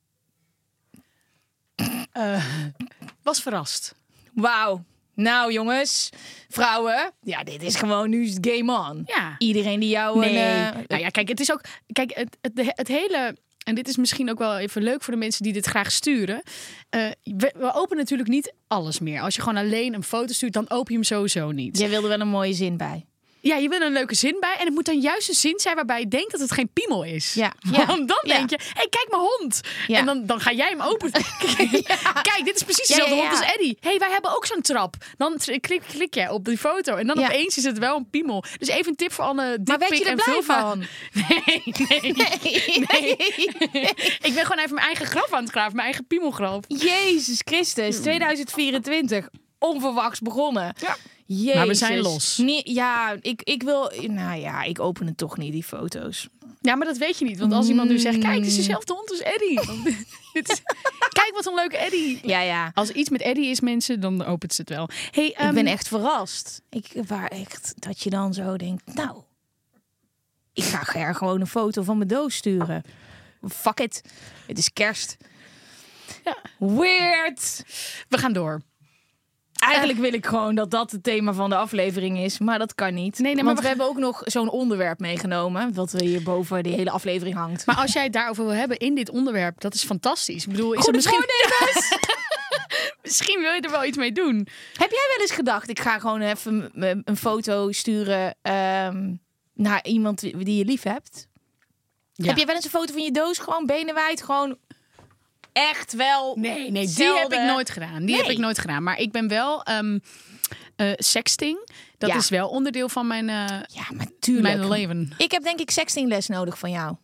uh, was verrast. Wauw. Nou jongens, vrouwen, ja, dit is gewoon nu game on. Ja. Iedereen die jou... Nee. Een, uh, nou ja, kijk, het is ook... Kijk, het, het, het hele... En dit is misschien ook wel even leuk voor de mensen die dit graag sturen. Uh, we, we openen natuurlijk niet alles meer. Als je gewoon alleen een foto stuurt, dan open je hem sowieso niet. Jij wilde wel een mooie zin bij. Ja, je wil een leuke zin bij. En het moet dan juist een zin zijn waarbij je denkt dat het geen piemel is. Ja. ja. Want dan ja. denk je, hé, hey, kijk mijn hond. Ja. En dan, dan ga jij hem open. ja. Kijk, dit is precies dezelfde ja, ja, ja. hond als Eddie. Hé, hey, wij hebben ook zo'n trap. Dan klik, klik jij op die foto. En dan ja. opeens is het wel een piemel. Dus even een tip voor alle Maar werd je er en blij vulva. van? Nee, nee. Nee. nee. Ik ben gewoon even mijn eigen graf aan het graven. Mijn eigen piemelgraf. Jezus Christus, tweeduizend vierentwintig. Onverwachts begonnen. Ja. Jezus. Maar we zijn los. Nee, ja, ik, ik wil... Nou ja, ik open het toch niet, die foto's. Ja, maar dat weet je niet. Want als iemand nu zegt, kijk, het is dezelfde hond als Eddie. Dit is, kijk, wat een leuke Eddie. Ja, ja. Als iets met Eddie is, mensen, dan opent ze het wel. Hey, um, Ik ben echt verrast. Ik waar echt dat je dan zo denkt, nou, ik ga Ger gewoon een foto van mijn doos sturen. Fuck it. Het is kerst. Ja. Weird. We gaan door. Eigenlijk wil ik gewoon dat dat het thema van de aflevering is, maar dat kan niet. Nee, nee, maar Want we we hebben ook nog zo'n onderwerp meegenomen, wat hier boven de hele aflevering hangt. Maar als jij het daarover wil hebben in dit onderwerp, dat is fantastisch. Ik bedoel, is Goede het misschien... misschien wil je er wel iets mee doen. Heb jij wel eens gedacht, ik ga gewoon even m- m- een foto sturen um, naar iemand die je lief hebt? Ja. Heb jij wel eens een foto van je doos, gewoon benen wijd, gewoon echt wel... Nee, nee, die zelden... heb ik nooit gedaan. Die Nee. heb ik nooit gedaan. Maar ik ben wel um, uh, sexting. Dat Ja. is wel onderdeel van mijn, uh, Ja, maar tuurlijk. mijn leven. Ik heb denk ik sextingles nodig van jou.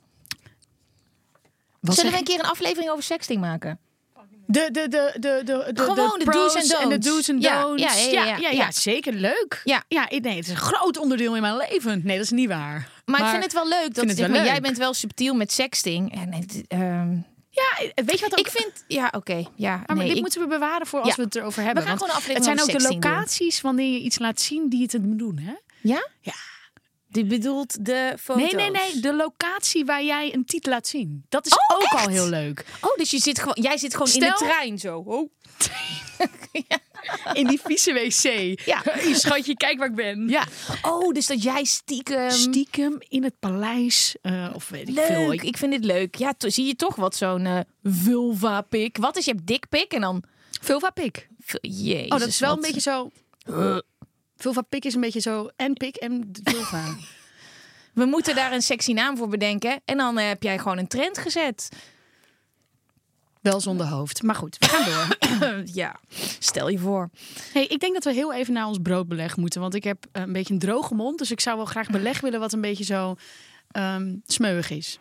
Wat Zullen we zeg een keer een aflevering over sexting maken? De, de, de, de, de, de, Gewoon de pros do's en en de don'ts. do's en Ja, don'ts. ja, ja, ja, ja, ja, ja. zeker leuk. Ja. ja, nee, het is een groot onderdeel in mijn leven. Nee, dat is niet waar. Maar, ik vind het wel leuk. Dat vind het zeg wel maar, leuk. Jij bent wel subtiel met sexting. En het, ehm, Ja, weet je wat ook... ik vind... Ja, oké. Okay, ja, Maar nee, dit ik, moeten we bewaren voor als Ja. we het erover hebben. We gaan Want gewoon een het aflevering zijn ook over de sexting doen. locaties wanneer je iets laat zien die het het doen, hè? Ja? Ja. Die bedoelt de foto's? Nee, nee, nee. De locatie waar jij een titel laat zien. Dat is Oh, ook echt? al heel leuk. Oh, dus je zit gewoon, jij zit gewoon in Stel- de trein zo. Oh. In die vieze wc. Ja. Hey, schatje, kijk waar ik ben. Ja. Oh, dus dat jij stiekem... Stiekem in het paleis. Uh, of weet ik Leuk, veel. ik... ik vind dit leuk. Ja, to- zie je toch wat zo'n uh, vulva-pik. Wat is je hebt dikpik en dan... Vulva-pik. V- Jezus, Oh, dat is wel wat- een beetje zo... Uh. Vulva-pik is een beetje zo... En pik en vulva. We moeten daar een sexy naam voor bedenken. En dan uh, heb jij gewoon een trend gezet. Wel zonder hoofd. Maar goed, we gaan door. Ja, stel je voor. Hey, ik denk dat we heel even naar ons broodbeleg moeten. Want ik heb een beetje een droge mond. Dus ik zou wel graag beleg willen wat een beetje zo um, smeuig is.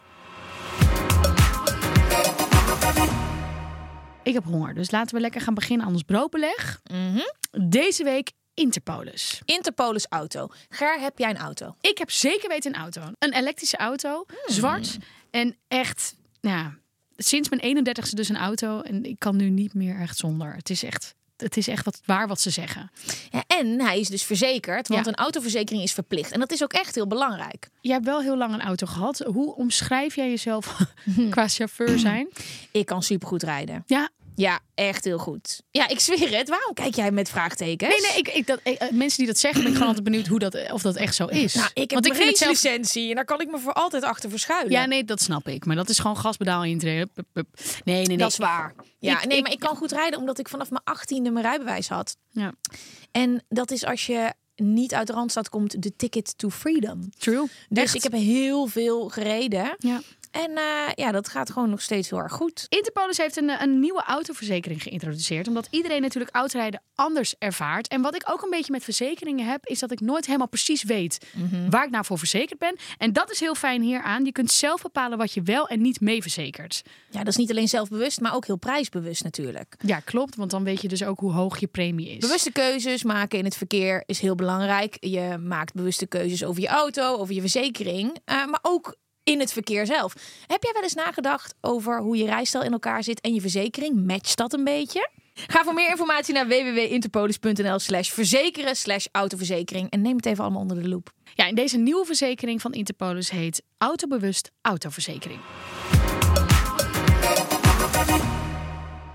Ik heb honger. Dus laten we lekker gaan beginnen aan ons broodbeleg. Mm-hmm. Deze week Interpolis. Interpolis auto. Ger, heb jij een auto? Ik heb zeker weten een auto. Een elektrische auto. Hmm. Zwart. En echt, ja, sinds mijn eenendertigste dus een auto. En ik kan nu niet meer echt zonder. Het is echt, het is echt wat, waar wat ze zeggen. Ja, en hij is dus verzekerd, want Ja. een autoverzekering is verplicht. En dat is ook echt heel belangrijk. Jij hebt wel heel lang een auto gehad. Hoe omschrijf jij jezelf qua chauffeur zijn? Ik kan supergoed rijden. Ja. Ja, echt heel goed. Ja, ik zweer het. Waarom kijk jij met vraagtekens? Nee, nee, ik, ik, dat, ik, mensen die dat zeggen, ben ik gewoon altijd benieuwd hoe dat, of dat echt zo is. Nou, ik heb Want ik vind het zelf... licentie en daar kan ik me voor altijd achter verschuilen. Ja, nee, dat snap ik. Maar dat is gewoon gaspedaal intreden. Pup, pup. Nee, nee, nee. Dat is waar. Ja, Ik- nee, ik- maar ik kan goed rijden omdat ik vanaf mijn achttiende mijn rijbewijs had. Ja. En dat is als je niet uit de Randstad komt, de ticket to freedom. True. Dus Echt. ik heb heel veel gereden. Ja. En uh, ja, dat gaat gewoon nog steeds heel erg goed. Interpolis heeft een, een nieuwe autoverzekering geïntroduceerd. Omdat iedereen natuurlijk autorijden anders ervaart. En wat ik ook een beetje met verzekeringen heb, is dat ik nooit helemaal precies weet Mm-hmm. waar ik nou voor verzekerd ben. En dat is heel fijn hieraan. Je kunt zelf bepalen wat je wel en niet mee verzekert. Ja, dat is niet alleen zelfbewust, maar ook heel prijsbewust natuurlijk. Ja, klopt. Want dan weet je dus ook hoe hoog je premie is. Bewuste keuzes maken in het verkeer is heel belangrijk. Je maakt bewuste keuzes over je auto, over je verzekering. Uh, maar ook in het verkeer zelf. Heb jij wel eens nagedacht over hoe je rijstijl in elkaar zit en je verzekering? Matcht dat een beetje? Ga voor meer informatie naar w w w punt interpolis punt n l slash verzekeren slash autoverzekering. En neem het even allemaal onder de loep. Ja, en deze nieuwe verzekering van Interpolis heet Autobewust Autoverzekering. Uh,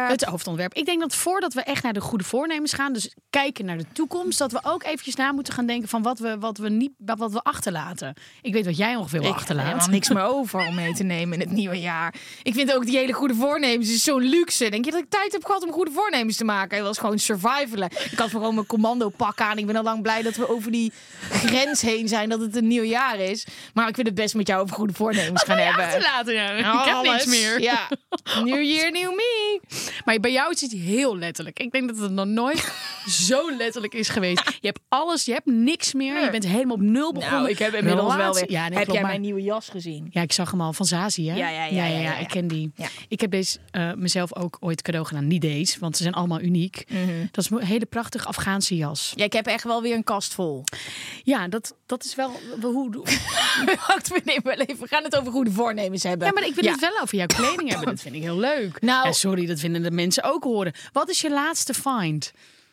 hoofdonderwerp. Het hoofdonderwerp. Ik denk dat voordat we echt naar de goede voornemens gaan, dus kijken naar de toekomst, dat we ook eventjes na moeten gaan denken van wat we, wat we, niet, wat we achterlaten. Ik weet wat jij ongeveer wil Ik heb achterlaten. helemaal niks meer over om mee te nemen in het nieuwe jaar. Ik vind ook die hele goede voornemens is zo'n luxe. Denk je dat ik tijd heb gehad om goede voornemens te maken? Het was gewoon survivalen. Ik had gewoon mijn commando pak aan. Ik ben al lang blij dat we over die grens heen zijn, dat het een nieuw jaar is. Maar ik vind het best met jou over goede voornemens gaan hebben. Achterlaten, ja. Oh, Ik heb alles. niks meer. Ja. New year, new me. Maar bij jou is het heel letterlijk. Ik denk dat het nog nooit zo letterlijk is geweest. Je hebt alles, je hebt niks meer. Je bent helemaal op nul begonnen. Nou, ik heb inmiddels wel Relatie- weer. Ja, nee, heb klopt, jij maar- mijn nieuwe jas gezien? Ja, ik zag hem al van Zazie, hè? Ja, ja, ja, ja, ja, ja. ik ken die. Ja. Ik heb deze eh, mezelf ook ooit cadeau gedaan. Niet deze, want ze zijn allemaal uniek. Mm-hmm. Dat is een hele prachtige Afghaanse jas. Ja, ik heb echt wel weer een kast vol. Ja, dat, dat is wel... Hoe, Wacht, we, nemen wel even. we gaan het over goede voornemens hebben. ja, maar ik wil Ja. het wel over jouw kleding hebben. Dat vind ik heel leuk. Nou- Ja, sorry, dat vinden de mensen ook horen. Wat is je laatste find?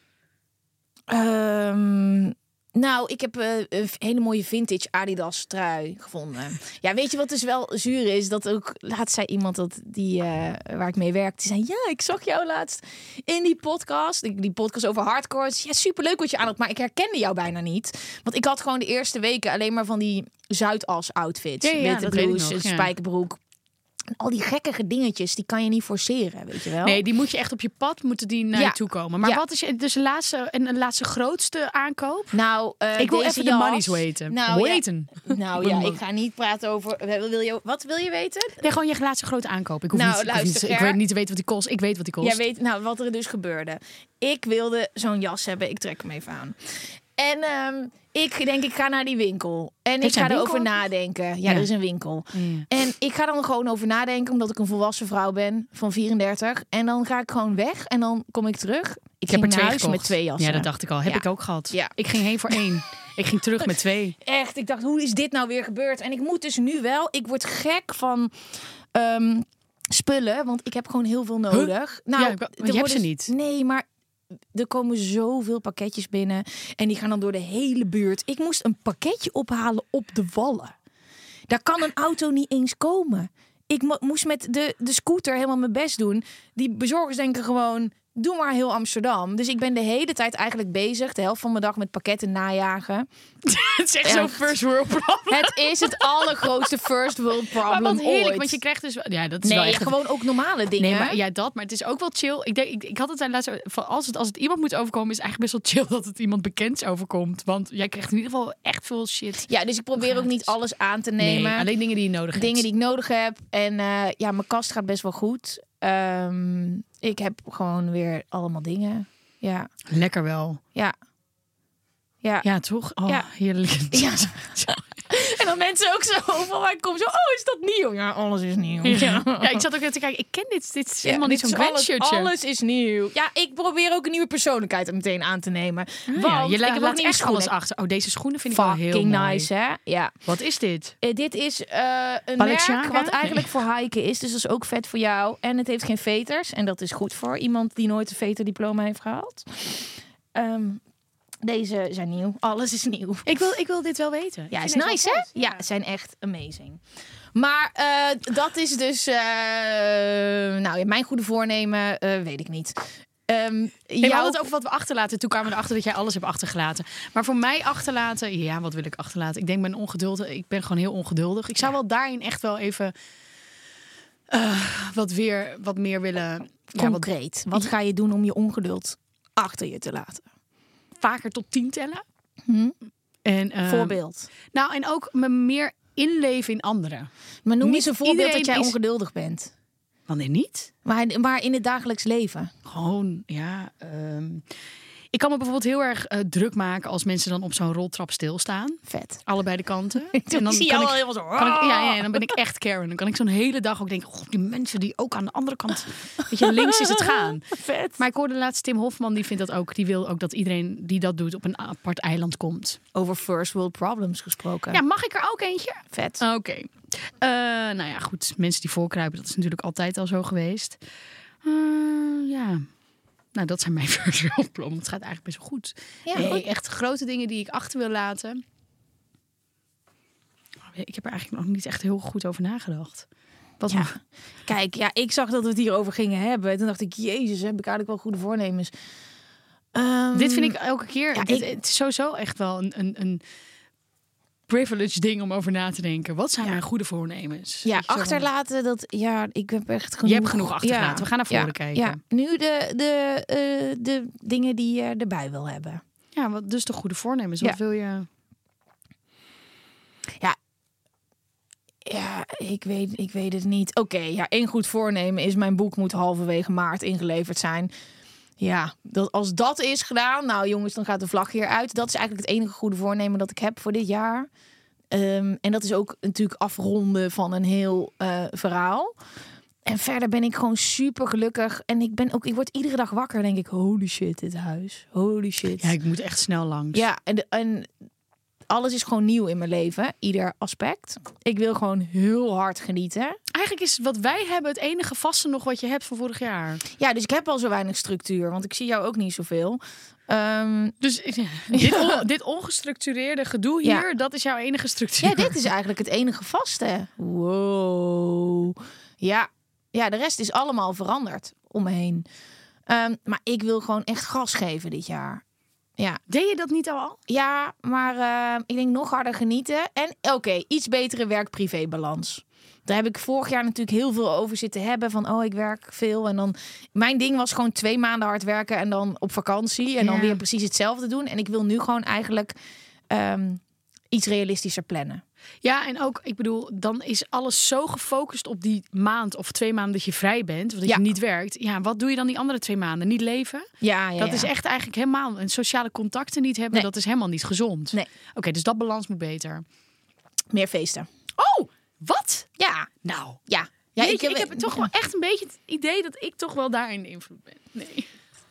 Ehm, nou, ik heb eh, een hele mooie vintage Adidas trui gevonden. Ja, weet je wat dus wel zuur is? Dat ook laatst zei iemand dat die, eh, waar ik mee werk, die zei: ja, ik zag jou laatst in die podcast. Ik- Die podcast over hardcore. Ja, superleuk wat je aan had, maar ik herkende jou bijna niet. Want ik had gewoon de eerste weken alleen maar van die Zuidas outfits. Ja, ja, Witte dat weet ik blouse, nog, ja. spijkerbroek. Al die gekkige dingetjes, die kan je niet forceren, weet je wel? Nee, die moet je echt op je pad moeten die naar Ja. je toe komen. Maar Ja. wat is je, dus de laatste, en de laatste grootste aankoop? Nou, eh, Ik wil deze even de jas- money's weten. Nou, ja. Weten. Nou ja, ik ga niet praten over. Wil je, wat wil je weten? Nee, gewoon je laatste grote aankoop. Ik hoef Nou, niet, ik, hoef luister, niet, ik Ger. weet niet te weten wat die kost. Ik weet wat die kost. Jij weet nou wat er dus gebeurde. Ik wilde zo'n jas hebben. Ik trek hem even aan. En ehm, ik denk, ik ga naar die winkel. En Heeft ik zij ga een erover winkel? nadenken. Ja, Ja. er is een winkel. Ja. En ik ga dan gewoon over nadenken, omdat ik een volwassen vrouw ben van vierendertig. En dan ga ik gewoon weg en dan kom ik terug. Ik, Ik heb ging er naar twee huis gekocht. met twee jassen. Ja, dat dacht ik al. Heb Ja. ik ook gehad. Ja. Ik ging heen voor één. Ik ging terug met twee. Echt, ik dacht, hoe is dit nou weer gebeurd? En ik moet dus nu wel, ik word gek van ehm, spullen, want ik heb gewoon heel veel nodig. Nou, Ja, maar je er hebt worden- ze niet. Nee, maar er komen zoveel pakketjes binnen en die gaan dan door de hele buurt. Ik moest een pakketje ophalen op de Wallen. Daar kan een auto niet eens komen. Ik mo- moest met de, de scooter helemaal mijn best doen. Die bezorgers denken gewoon, doe maar heel Amsterdam. Dus ik ben de hele tijd eigenlijk bezig, de helft van mijn dag met pakketten najagen. Het is echt zo'n Echt. first world problem. Het is het allergrootste first world Maar problem wat heerlijk, ooit. want je krijgt dus... Ja, dat is wel Nee, echt... gewoon ook normale dingen. Nee, maar ja, dat. Maar het is ook wel chill. Ik denk, ik, ik had het daar laatst over, van als het als het iemand moet overkomen, is het eigenlijk best wel chill dat het iemand bekends overkomt. Want jij krijgt in ieder geval echt veel shit. Ja, dus ik probeer ook niet alles aan te nemen. Nee, alleen dingen die je nodig hebt. Dingen die ik nodig heb. En eh, ja, mijn kast gaat best wel goed. Ehm, ik heb gewoon weer allemaal dingen. Ja, Lekker wel. ja. Ja. Ja, toch? Oh, Ja. heerlijk. Ja. En dan mensen ook zo van waar ik kom zo, oh, is dat nieuw? Ja, alles is nieuw. Ja. Ja, ik zat ook net te kijken. Ik ken dit. Dit is Ja, helemaal niet dit zo'n is Gwen alles, shirtje. alles is nieuw. Ja, ik probeer ook een nieuwe persoonlijkheid er meteen aan te nemen. Ah, Want ja, je ik laat, heb laat ook nieuwe echt alles schoenen. achter. Oh, deze schoenen vind ik wel heel Fucking mooi. nice, hè? Ja. Wat is dit? Eh, dit is eh, een Balenciaga? merk wat eigenlijk voor hiken is. Dus dat is ook vet voor jou. En het heeft geen veters. En dat is goed voor iemand die nooit een veterdiploma heeft gehaald. Ehm, deze zijn nieuw. Alles is nieuw. Ik wil, ik wil dit wel weten. Ja, Ik is vind deze nice, wel hè? vet. Ja, zijn echt amazing. Maar eh, dat is dus... eh, nou, ja, mijn goede voornemen eh, weet ik niet. Ehm Nee, we jouw- hadden het over wat we achterlaten. Toen kwamen we erachter dat jij alles hebt achtergelaten. Maar voor mij achterlaten... Ja, wat wil ik achterlaten? Ik denk, ben ongeduldig. Ik ben gewoon heel ongeduldig. Ik zou wel daarin echt wel even... eh, wat, weer, wat meer willen... Ja, wat Concreet. Wat ga je doen om je ongeduld achter je te laten? vaker tot tien tellen. Hm? En, eh, Voorbeeld. Nou, en ook me meer inleven in anderen. Maar noem niet eens een voorbeeld dat iedereen jij is- ongeduldig bent. Wanneer niet? Maar, maar in het dagelijks leven. Gewoon, ja... ehm, ik kan me bijvoorbeeld heel erg eh, druk maken als mensen dan op zo'n roltrap stilstaan. Vet. Allebei de kanten. En dan zie je kan al ik- helemaal zo. Kan ik, ja, ja, dan ben ik echt Karen. Dan kan ik zo'n hele dag ook denken... Oh, die mensen die ook aan de andere kant... Weet je, links is het gaan. Vet. Maar ik hoorde laatst Tim Hofman, die vindt dat ook. Die wil ook dat iedereen die dat doet op een apart eiland komt. Over first world problems gesproken. Ja, mag ik er ook eentje? Vet. Oké. Eh, nou ja, goed. Mensen die voorkruipen, dat is natuurlijk altijd al zo geweest. Eh, ja... Nou, dat zijn mijn first world problems. Het gaat eigenlijk best wel goed. Ja, nee, goed. echt grote dingen die ik achter wil laten. Ik heb er eigenlijk nog niet echt heel goed over nagedacht. Wat Ja. nog? Kijk, ja, ik zag dat we het hierover gingen hebben. En toen dacht ik, jezus, heb ik eigenlijk wel goede voornemens. Um, Dit vind ik elke keer... Ja, dit, ik- het is sowieso echt wel een, een, een privilege ding om over na te denken. Wat zijn Ja. mijn goede voornemens? Ja, Weet je wel? achterlaten, dat, ja, ik heb echt genoeg... Je hebt genoeg achtergelaten. Ja, We gaan naar voren ja, kijken. Ja, nu de, de, uh, de dingen die je erbij wil hebben. Ja, wat, dus de goede voornemens. Wat Ja. wil je... Ja, ik weet, ik weet het niet. Oké, ja, één goed voornemen is mijn boek moet halverwege maart ingeleverd zijn. Ja, dat, als dat is gedaan, nou jongens, dan gaat de vlag hier uit. Dat is eigenlijk het enige goede voornemen dat ik heb voor dit jaar. Um, en dat is ook natuurlijk afronden van een heel uh, verhaal. En verder ben ik gewoon super gelukkig. En ik ben ook, ik word iedere dag wakker en denk ik, holy shit, dit huis. Holy shit. Ja, ik moet echt snel langs. Ja, en, de, en alles is gewoon nieuw in mijn leven. Ieder aspect. Ik wil gewoon heel hard genieten. Eigenlijk is wat wij hebben het enige vaste nog wat je hebt van vorig jaar. Ja, dus ik heb al zo weinig structuur. Want ik zie jou ook niet zoveel. Um, Dus dit, on, dit ongestructureerde gedoe hier, Ja. dat is jouw enige structuur. ja, dit is eigenlijk het enige vaste. Wow. Ja. ja, de rest is allemaal veranderd om me heen. Um, maar ik wil gewoon echt gas geven dit jaar. Ja, Deed je dat niet al? ja maar uh, ik denk nog harder genieten. En oké, okay, iets betere werk-privé-balans. Daar heb ik vorig jaar natuurlijk heel veel over zitten hebben. Van, oh, ik werk veel. En dan, mijn ding was gewoon twee maanden hard werken en dan op vakantie. En dan Ja. weer precies hetzelfde doen. En ik wil nu gewoon eigenlijk um, iets realistischer plannen. Ja, en ook, ik bedoel, dan is alles zo gefocust op die maand of twee maanden dat je vrij bent. Of dat Ja. je niet werkt. Ja, wat doe je dan die andere twee maanden? Niet leven? Ja, ja, dat ja. is echt eigenlijk helemaal... En sociale contacten niet hebben, Nee. dat is helemaal niet gezond. Nee. Oké, okay, dus dat balans moet beter. Meer feesten. Oh, wat? Ja. Nou, Ja. Ja, Jeetje, ik heb, ik heb toch wel echt een beetje het idee dat ik toch wel daarin de invloed ben. Nee.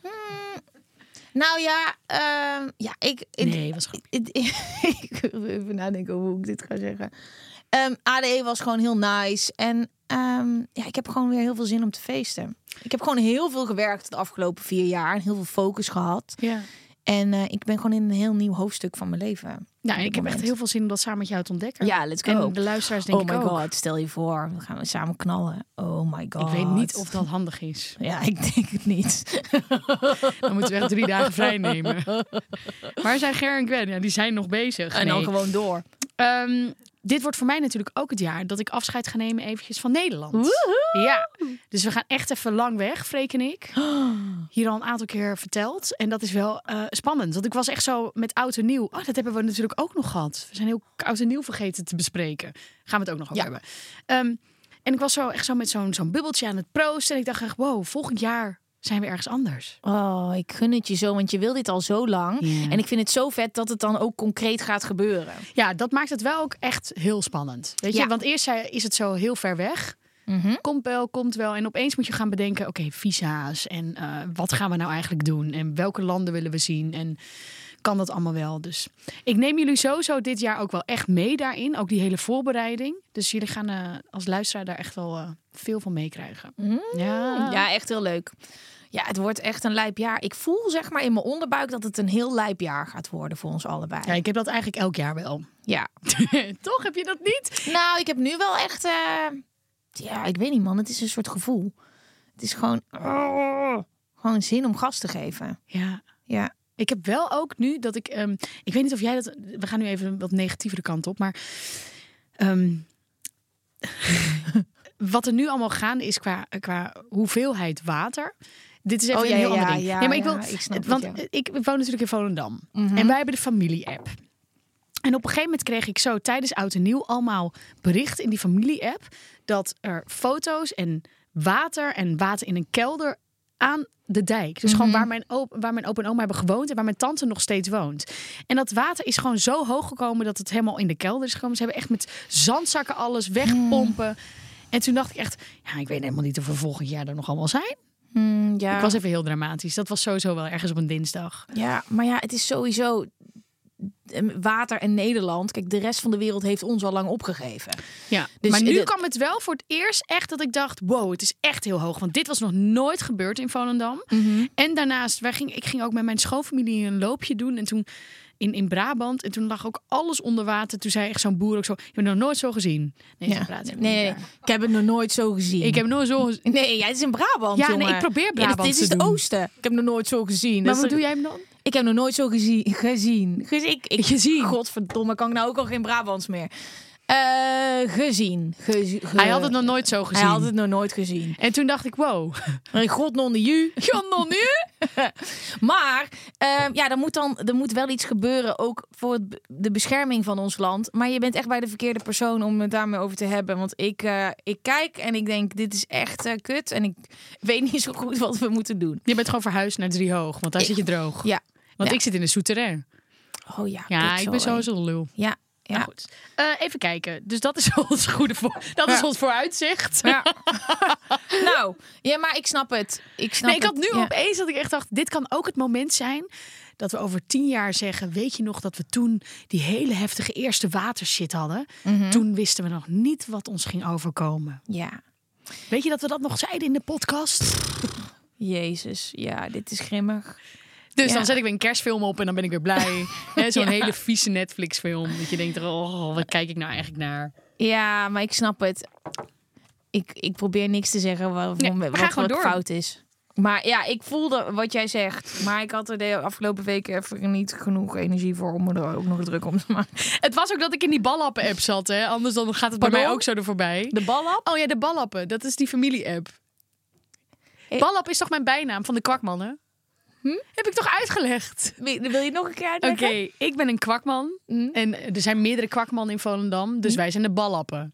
Nou ja, uh, ja, ik... Nee, was goed. Ik, ik wil even nadenken hoe ik dit ga zeggen. Um, A D E was gewoon heel nice. En um, ja, ik heb gewoon weer heel veel zin om te feesten. Ik heb gewoon heel veel gewerkt de afgelopen vier jaar. En heel veel focus gehad. Ja. En uh, ik ben gewoon in een heel nieuw hoofdstuk van mijn leven. Nou, ik heb moment. echt heel veel zin om dat samen met jou te ontdekken. Ja, let's go. En de luisteraars denk oh ik my ook. god, stel je voor. We gaan samen knallen. Oh my god. Ik weet niet of dat handig is. Ja, ik denk het niet. Dan moeten we echt drie dagen vrij nemen. Waar zijn Ger en Gwen? Ja, die zijn nog bezig. En dan Nee. gewoon door. Um, dit wordt voor mij natuurlijk ook het jaar dat ik afscheid ga nemen eventjes van Nederland. Woehoe. Ja, dus we gaan echt even lang weg, Freek en ik. Hier al een aantal keer verteld. En dat is wel uh, spannend. Want ik was echt zo met oud en nieuw. Oh, dat hebben we natuurlijk ook nog gehad. We zijn heel oud en nieuw vergeten te bespreken. Gaan we het ook nog over Ja. hebben. Um, en ik was zo echt zo met zo'n zo'n bubbeltje aan het proosten. En ik dacht echt, wow, volgend jaar zijn we ergens anders. Oh, ik gun het je zo, want je wil dit al zo lang. Ja. En ik vind het zo vet dat het dan ook concreet gaat gebeuren. Ja, dat maakt het wel ook echt heel spannend. Weet je, Ja. want eerst is het zo heel ver weg. Mm-hmm. Komt wel, komt wel. En opeens moet je gaan bedenken, oké, okay, visa's. En uh, wat gaan we nou eigenlijk doen? En welke landen willen we zien? En kan dat allemaal wel? Dus ik neem jullie sowieso dit jaar ook wel echt mee daarin. Ook die hele voorbereiding. Dus jullie gaan uh, als luisteraar daar echt wel uh, veel van meekrijgen. Mm. Ja. Ja, echt heel leuk. Ja, het wordt echt een lijp jaar. Ik voel zeg maar in mijn onderbuik dat het een heel lijp jaar gaat worden voor ons allebei. Ja, ik heb dat eigenlijk elk jaar wel. Ja. Toch, heb je dat niet? Nou, ik heb nu wel echt... Uh, ja, ik weet niet man. Het is een soort gevoel. Het is gewoon... Oh, gewoon zin om gas te geven. Ja. Ja. Ik heb wel ook nu dat ik... Um, ik weet niet of jij dat... We gaan nu even een wat negatievere kant op, maar... Um, wat er nu allemaal gaande is qua, qua hoeveelheid water. Dit is even oh, ja, een heel ja, ander ding. Ja, nee, maar ik ja, wil, ik snap want het, ja. ik woon natuurlijk in Volendam. Mm-hmm. En wij hebben de familie-app. En op een gegeven moment kreeg ik zo tijdens Oud en Nieuw allemaal berichten in die familie-app dat er foto's en water en water in een kelder aan de dijk. Dus Mm-hmm. gewoon waar mijn, opa, waar mijn opa en oma hebben gewoond en waar mijn tante nog steeds woont. En dat water is gewoon zo hoog gekomen dat het helemaal in de kelder is gekomen. Ze hebben echt met zandzakken alles wegpompen. Mm. En toen dacht ik echt, ja, ik weet helemaal niet of we volgend jaar er nog allemaal zijn. Mm, ja. Ik was even heel dramatisch. Dat was sowieso wel ergens op een dinsdag. Ja, maar ja, het is sowieso water en Nederland. Kijk, de rest van de wereld heeft ons al lang opgegeven. Ja, dus maar nu de... kwam het wel voor het eerst echt dat ik dacht, wow, het is echt heel hoog. Want dit was nog nooit gebeurd in Volendam. Mm-hmm. En daarnaast, wij ging, ik ging ook met mijn schoonfamilie een loopje doen. En toen in, in Brabant. En toen lag ook alles onder water. Toen zei echt zo'n boer ook zo... Je hebt het nog nooit zo gezien. Nee, Ja. nee, nee, nee, ik heb het nog nooit zo gezien. Ik heb het nooit zo gezien. Nee, jij is in Brabant, Ja, jongen. nee, ik probeer Brabant ja, dit, dit te is het doen. oosten. Ik heb het nog nooit zo gezien. Maar Dus hoe er- doe jij hem dan? Ik heb nog nooit zo gezien. Gezien. Gez- ik, ik, Gezien. Godverdomme, kan ik nou ook al geen Brabants meer. Uh, gezien. Gezi- ge- Hij had het nog nooit zo gezien. Hij had het nog nooit gezien. En toen dacht ik, wow. God non de ju. God non nu? Maar uh, ja, er moet dan er moet wel iets gebeuren, ook voor het, de bescherming van ons land. Maar je bent echt bij de verkeerde persoon om het daarmee over te hebben. Want ik, uh, ik kijk en ik denk, dit is echt uh, kut. En ik weet niet zo goed wat we moeten doen. Je bent gewoon verhuisd naar Driehoog, want daar Ik- zit je droog. Ja. Want Ja. ik zit in de souterrain. Oh ja. Ja, kut, ik ben sorry. sowieso een lul. Ja. Ja. Nou goed. Uh, even kijken. Dus dat is ons goede voor. Dat is Ja. ons vooruitzicht. Ja. Nou, ja, maar ik snap het. Ik snap Nee, ik had het. nu Ja. opeens dat ik echt dacht, dit kan ook het moment zijn dat we over tien jaar zeggen, weet je nog dat we toen die hele heftige eerste watershit hadden? Mhm. Toen wisten we nog niet wat ons ging overkomen. Ja. Weet je dat we dat nog zeiden in de podcast? Jezus, ja, dit is grimmig. Dus Ja. dan zet ik weer een kerstfilm op en dan ben ik weer blij. Hè, Zo'n Ja. hele vieze Netflix film. Dat je denkt, oh, wat kijk ik nou eigenlijk naar? Ja, maar ik snap het. Ik, ik probeer niks te zeggen wat, Nee, we wat, gaan gewoon wat door. fout is. Maar ja, ik voelde wat jij zegt. Maar ik had er de afgelopen weken even niet genoeg energie voor om me er ook nog druk om te maken. Het was ook dat ik in die ballappen-app zat, hè? Anders dan gaat het bij Pardon? mij ook zo er voorbij. De ballap? Oh ja, de ballappen. Dat is die familie-app. Hey. Ballap is toch mijn bijnaam van de kwakmannen? Hm? Heb ik toch uitgelegd? Wil wil je het nog een keer Oké, uitleggen? ik ben een kwakman. Hm? En er zijn meerdere kwakmannen in Volendam. Dus wij zijn de ballappen.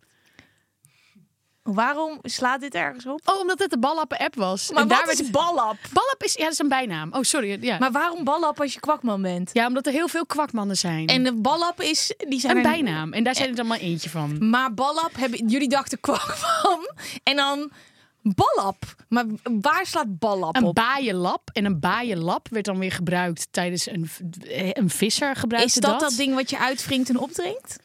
Waarom slaat dit ergens op? Oh, omdat het de ballappen-app was. Maar en wat daar is werd... ballap? Ballap is, ja, dat is een bijnaam. Oh, sorry. Ja. Maar waarom ballap als je kwakman bent? ja, omdat er heel veel kwakmannen zijn. En de ballap is... Die zijn een er- bijnaam. En daar zijn er dan maar eentje van. Maar ballap hebben... Jullie dachten kwakman. En dan ballap. Maar waar slaat ballap Een op? baaienlap. En een baaienlap werd dan weer gebruikt tijdens een, een visser gebruikte Is dat dat. dat ding wat je uitwringt en opdrinkt?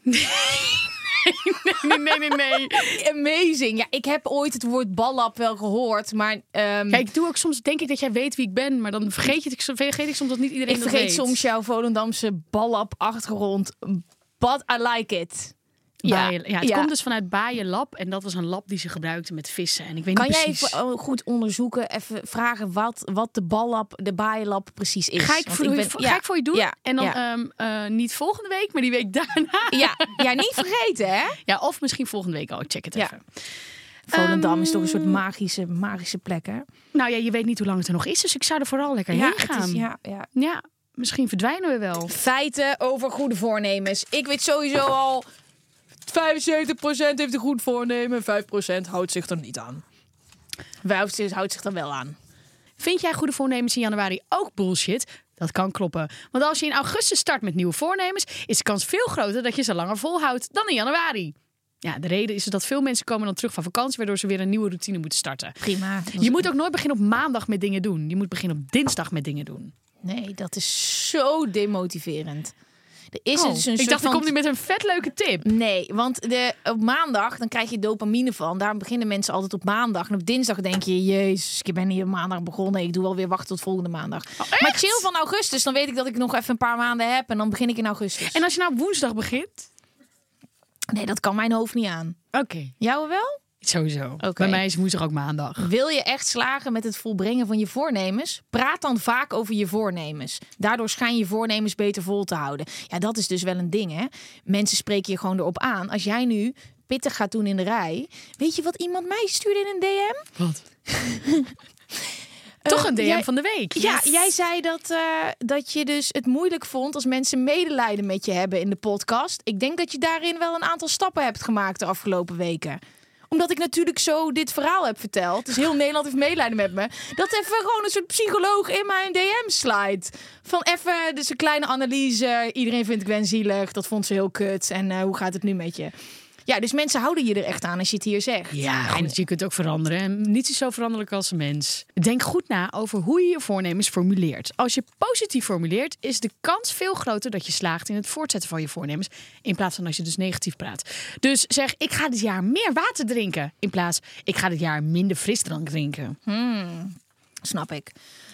Nee, nee, nee, nee. Amazing. Ja, ik heb ooit het woord ballap wel gehoord, maar... ehm, Ja, ik doe ook soms, denk ik dat jij weet wie ik ben, maar dan vergeet, je, vergeet ik soms dat niet iedereen ik dat vergeet weet. soms jouw Volendamse ballap-achtergrond. But I like it. Baaien- ja, het ja. komt dus vanuit baaienlap en dat was een lap die ze gebruikten met vissen. En ik weet Kan niet jij precies. even oh, goed onderzoeken, even vragen wat, wat de ballap, de baaienlap precies is? Ga ik, Want voor, ben- ga ja, ik voor je doen? Ja, En dan ja. ehm, eh, niet volgende week, maar die week daarna. ja, ja, niet vergeten, hè? Ja, of misschien volgende week al. Check het Ja. even. Volendam is toch een soort Ehm, magische, magische plek, hè? Nou ja, je weet niet hoe lang het er nog is, dus ik zou er vooral lekker heen het gaan. is, ja, ja. Ja, misschien verdwijnen we wel. Feiten over goede voornemens. Ik weet sowieso al... vijfenzeventig procent heeft een goed voornemen, vijf procent houdt zich er niet aan. vijf procent houdt zich er wel aan. Vind jij goede voornemens in januari ook bullshit? Dat kan kloppen. Want als je in augustus start met nieuwe voornemens, is de kans veel groter dat je ze langer volhoudt dan in januari. Ja, de reden is dat veel mensen komen dan terug van vakantie, waardoor ze weer een nieuwe routine moeten starten. Prima. Je moet ook nooit beginnen op maandag met dingen doen. Je moet beginnen op dinsdag met dingen doen. Nee, dat is zo demotiverend. Er is Oh, dus een ik soort dacht, van... er komt nu met een vet leuke tip. Nee, want de, op maandag dan krijg je dopamine van. Daarom beginnen mensen altijd op maandag. En op dinsdag denk je, jezus, ik ben hier op maandag begonnen. Ik doe alweer wachten tot volgende maandag. Maar chill van augustus, dan weet ik dat ik nog even een paar maanden heb. En dan begin ik in augustus. En als je nou op woensdag begint? Nee, dat kan mijn hoofd niet aan. Oké, Jou wel? sowieso. Oké. Bij mij is woensdag ook maandag. Wil je echt slagen met het volbrengen van je voornemens? Praat dan vaak over je voornemens. Daardoor schijn je voornemens beter vol te houden. Ja, dat is dus wel een ding, hè? Mensen spreken je gewoon erop aan. Als jij nu pittig gaat doen in de rij... Weet je wat iemand mij stuurde in een D M? Wat? Toch een D M jij- van de week. Ja, Yes. jij zei dat, eh, dat je dus het moeilijk vond als mensen medelijden met je hebben in de podcast. Ik denk dat je daarin wel een aantal stappen hebt gemaakt de afgelopen weken. Omdat ik natuurlijk zo dit verhaal heb verteld. Dus heel Nederland heeft medelijden met me. Dat even gewoon een soort psycholoog in mijn D M slide. Van even, dus een kleine analyse. Iedereen vindt Gwen zielig. Dat vond ze heel kut. En uh, hoe gaat het nu met je? Ja, dus mensen houden je er echt aan als je het hier zegt. Ja, goed, je kunt ook veranderen. En niets is zo veranderlijk als een mens. Denk goed na over hoe je je voornemens formuleert. Als je positief formuleert, is de kans veel groter dat je slaagt in het voortzetten van je voornemens. In plaats van als je dus negatief praat. Dus zeg, ik ga dit jaar meer water drinken. In plaats, ik ga dit jaar minder frisdrank drinken. Hmm, snap ik.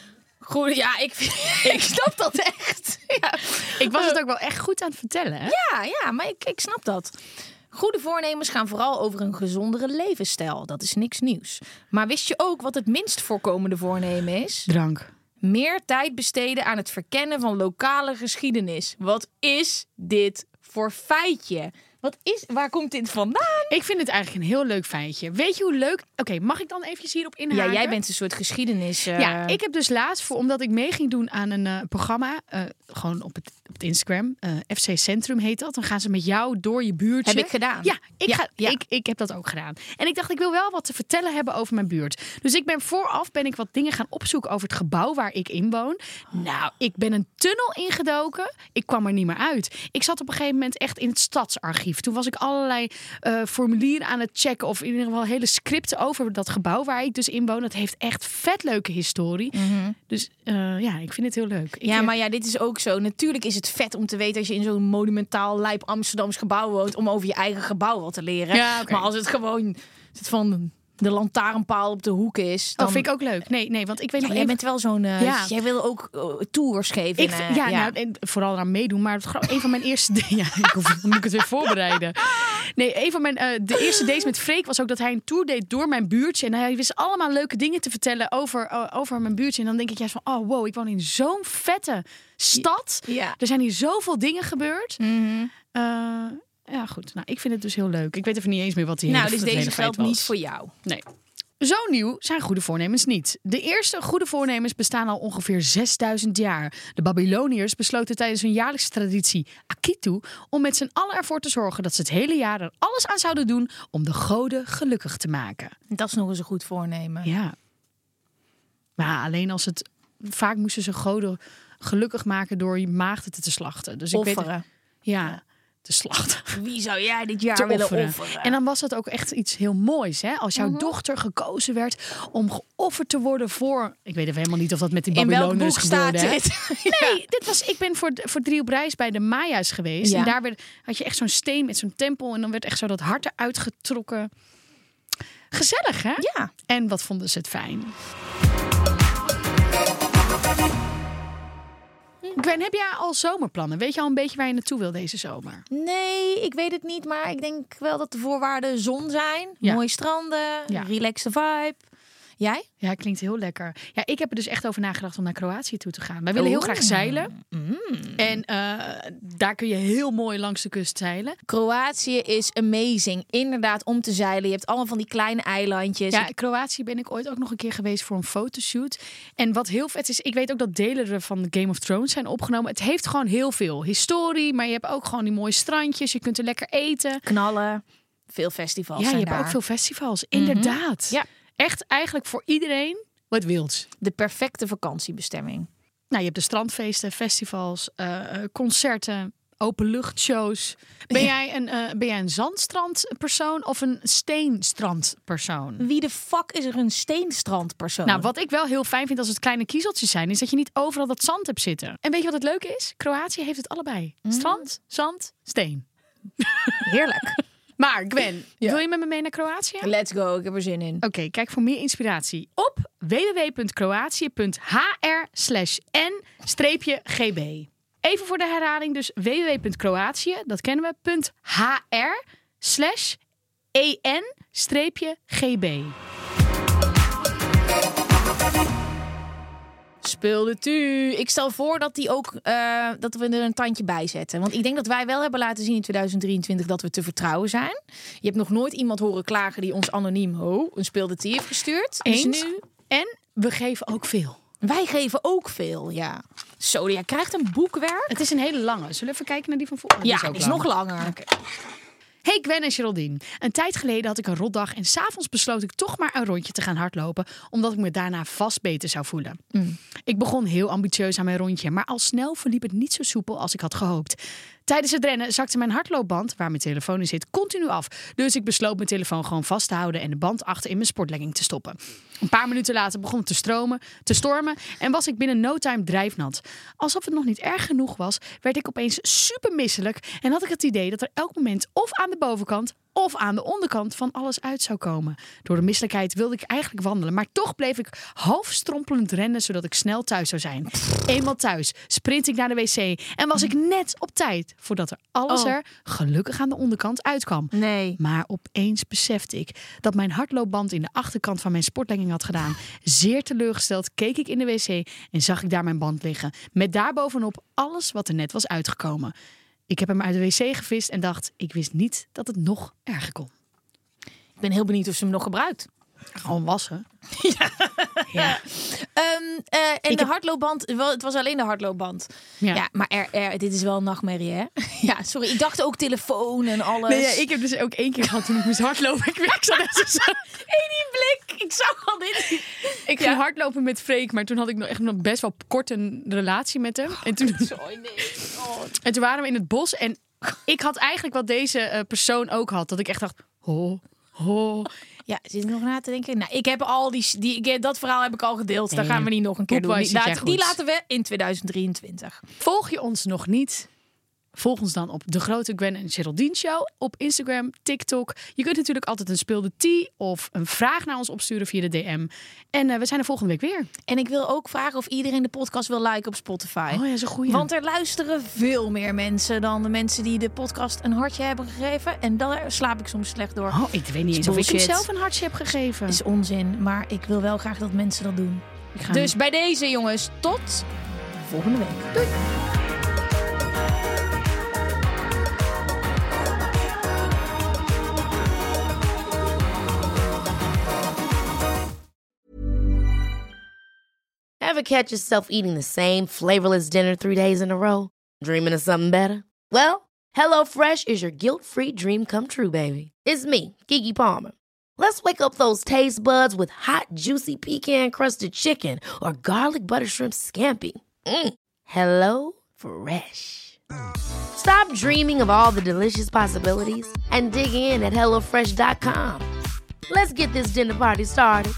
Goed, ja, ik, ik snap dat echt. Ja. Ik was het ook wel echt goed aan het vertellen, hè? Ja, ja, maar ik, ik snap dat. Goede voornemens gaan vooral over een gezondere levensstijl. Dat is niks nieuws. Maar wist je ook wat het minst voorkomende voornemen is? Drank. Meer tijd besteden aan het verkennen van lokale geschiedenis. Wat is dit voor feitje? Wat is, waar komt dit vandaan? Ik vind het eigenlijk een heel leuk feitje. Weet je hoe leuk... Oké, okay, mag ik dan eventjes hierop inhaken? Ja, jij bent een soort geschiedenis... Uh... Ja, ik heb dus laatst, voor, omdat ik mee ging doen aan een uh, programma... Uh, gewoon op het, op het Instagram, uh, F C Centrum heet dat. Dan gaan ze met jou door je buurtje. Heb ik gedaan. Ja, ik, ja, ga, ja. Ik, ik heb dat ook gedaan. En ik dacht, ik wil wel wat te vertellen hebben over mijn buurt. Dus ik ben vooraf ben ik wat dingen gaan opzoeken over het gebouw waar ik in woon. Nou, ik ben een tunnel ingedoken. Ik kwam er niet meer uit. Ik zat op een gegeven moment echt in het stadsarchief. Toen was ik allerlei uh, formulieren aan het checken. Of in ieder geval hele scripten over dat gebouw waar ik dus in woon. Dat heeft echt vet leuke historie. Mm-hmm. Dus uh, ja, ik vind het heel leuk. Ja, ik, maar ja, dit is ook zo. Natuurlijk is het vet om te weten als je in zo'n monumentaal lijp Amsterdams gebouw woont. Om over je eigen gebouw wat te leren. Ja, okay. Maar als het gewoon het van de lantaarnpaal op de hoek is. Dan... Oh, vind ik ook leuk. Nee, nee, want ik weet ja, nog jij even... bent wel zo'n... Uh, ja. Jij wil ook uh, tours geven. Ik, in, uh, ja, ja. Nou, en vooral eraan meedoen. Maar het, een van mijn eerste... Ja, ik hoef, dan moet ik het weer voorbereiden. Nee, een van mijn... Uh, de eerste dates met Freek was ook dat hij een tour deed door mijn buurtje. En hij wist allemaal leuke dingen te vertellen over, uh, over mijn buurtje. En dan denk ik juist van... Oh, wow, ik woon in zo'n vette stad. Ja. Er zijn hier zoveel dingen gebeurd. Mm-hmm. Uh, ja, goed. Nou, ik vind het dus heel leuk. Ik weet even niet eens meer wat die nou, hele, dus het deze hele geldt feit niet was. voor jou. Nee. Zo nieuw zijn goede voornemens niet. De eerste goede voornemens bestaan al ongeveer zesduizend jaar. De Babyloniërs besloten tijdens hun jaarlijkse traditie Akitu om met z'n allen ervoor te zorgen dat ze het hele jaar er alles aan zouden doen om de goden gelukkig te maken. Dat is nog eens een goed voornemen. Ja. Maar alleen als het... Vaak moesten ze goden gelukkig maken door je maagden te, te slachten. Dus ik Offeren. weet, ja, te slachten. Wie zou jij dit jaar te willen offeren. offeren? En dan was dat ook echt iets heel moois. Hè? Als jouw Mm-hmm. dochter gekozen werd om geofferd te worden voor... Ik weet even helemaal niet of dat met die in welk Babyloniërs boek staat gebeurde. Hè? dit? Nee, dit was, ik ben voor, voor drie op reis bij de Maya's geweest. Ja. En daar werd, had je echt zo'n steen met zo'n tempel. En dan werd echt zo dat hart eruit getrokken. Gezellig, hè? Ja. En wat vonden ze het fijn. Gwen, heb jij al zomerplannen? Weet je al een beetje waar je naartoe wil deze zomer? Nee, ik weet het niet. Maar ik denk wel dat de voorwaarden zon zijn. Ja. Mooie stranden. Ja. Relaxte vibe. Jij? Ja, klinkt heel lekker. Ja, ik heb er dus echt over nagedacht om naar Kroatië toe te gaan. Wij willen heel Oeh. graag zeilen. Mm. En uh, daar kun je heel mooi langs de kust zeilen. Kroatië is amazing. Inderdaad, om te zeilen. Je hebt allemaal van die kleine eilandjes. Ja, Kroatië ben ik ooit ook nog een keer geweest voor een fotoshoot. En wat heel vet is, ik weet ook dat delen er van Game of Thrones zijn opgenomen. Het heeft gewoon heel veel historie, maar je hebt ook gewoon die mooie strandjes. Je kunt er lekker eten. Knallen. Veel festivals Ja, je zijn hebt daar. ook veel festivals. Inderdaad. Ja. Echt eigenlijk voor iedereen wat wilds. De perfecte vakantiebestemming. Nou, je hebt de strandfeesten, festivals, uh, concerten, openluchtshows. Ben, Ja. jij een, uh, ben jij een zandstrandpersoon of een steenstrandpersoon? Wie de fuck is er een steenstrandpersoon? Nou, wat ik wel heel fijn vind als het kleine kiezeltjes zijn, is dat je niet overal dat zand hebt zitten. En weet je wat het leuke is? Kroatië heeft het allebei. Strand, zand, steen. Heerlijk. Maar Gwen, Ja. wil je met me mee naar Kroatië? Oké, Let's go, ik heb er zin in. kijk voor meer inspiratie op w w w punt kroatië punt h r slash n streepje g b. Even voor de herhaling, dus w w w punt kroatië, dat kennen we, punt h r slash e n streepje g b. Speelde tu. Ik stel voor dat die ook uh, dat we er een tandje bij zetten. Want ik denk dat wij wel hebben laten zien in tweeduizend drieëntwintig dat we te vertrouwen zijn. Je hebt nog nooit iemand horen klagen die ons anoniem oh, een speelde tu heeft gestuurd. Eens. Dus nu, En we geven ook veel. wij geven ook veel, ja. Zo, jij krijgt een boekwerk. Het is een hele lange. Zullen we even kijken naar die van voren? Ja, ook die is lang. nog langer. Hey Gwen en Geraldine. Een tijd geleden had ik een rotdag en 's avonds besloot ik toch maar een rondje te gaan hardlopen, omdat ik me daarna vast beter zou voelen. Mm. Ik begon heel ambitieus aan mijn rondje, maar al snel verliep het niet zo soepel als ik had gehoopt. Tijdens het rennen zakte mijn hardloopband, waar mijn telefoon in zit, continu af. Dus ik besloot mijn telefoon gewoon vast te houden en de band achter in mijn sportlegging te stoppen. Een paar minuten later begon het te stromen, te stormen en was ik binnen no time drijfnat. Alsof het nog niet erg genoeg was, werd ik opeens super misselijk en had ik het idee dat er elk moment of aan de bovenkant of aan de onderkant van alles uit zou komen. Door de misselijkheid wilde ik eigenlijk wandelen, maar toch bleef ik half strompelend rennen, zodat ik snel thuis zou zijn. Eenmaal thuis sprint ik naar de wc en was ik net op tijd voordat er alles Oh. er gelukkig aan de onderkant uitkwam. Nee. Maar opeens besefte ik dat mijn hardloopband in de achterkant van mijn sportlegging had gedaan. Zeer teleurgesteld keek ik in de wc en zag ik daar mijn band liggen. Met daarbovenop alles wat er net was uitgekomen. Ik heb hem uit de wc gevist en dacht, ik wist niet dat het nog erger kon. Ik ben heel benieuwd of ze hem nog gebruikt. Gewoon wassen. Ja. Ja. Um, uh, en Ik de heb- hardloopband, wel, het was alleen de hardloopband. Ja. Ja, maar er, er, dit is wel een nachtmerrie, hè? Ja, sorry. Ik dacht ook telefoon en alles. Nee, ja, ik heb dus ook één keer gehad toen ik moest hardlopen. Ik, ik zat echt zo... Hey, die blik. Ik zag al dit. Ik ging Ja. hardlopen met Freek, maar toen had ik nog echt nog best wel kort een relatie met hem. En toen, Sorry, nee. Oh. en toen waren we in het bos en ik had eigenlijk wat deze eh, persoon ook had. Dat ik echt dacht, ho, ho. Ja, zit ik nog na te denken? Nou, ik heb al die, die ik, dat verhaal heb ik al gedeeld. Nee. Dat gaan we niet nog een keer doen. Poepwise Die, zit jij laten, die goed. laten we in tweeduizend drieëntwintig. Volg je ons nog niet? Volg ons dan op De Grote Gwen en Geraldine Show op Instagram, TikTok. Je kunt natuurlijk altijd een speelde tea of een vraag naar ons opsturen via de D M. En uh, we zijn er volgende week weer. En ik wil ook vragen of iedereen de podcast wil liken op Spotify. Oh ja, dat is een goeie. Want er luisteren veel meer mensen dan de mensen die de podcast een hartje hebben gegeven. En daar slaap ik soms slecht door. Oh, ik weet niet eens of ik hem Bullshit. zelf een hartje heb gegeven. Is onzin, maar ik wil wel graag dat mensen dat doen. Ik ga Dus bij deze jongens, tot volgende week. Doei! Ever catch yourself eating the same flavorless dinner three days in a row? Dreaming of something better? Well, HelloFresh is your guilt-free dream come true, baby. It's me, Keke Palmer. Let's wake up those taste buds with hot, juicy pecan-crusted chicken or garlic butter shrimp scampi. Mm. Hello Fresh. Stop dreaming of all the delicious possibilities and dig in at hello fresh dot com. Let's get this dinner party started.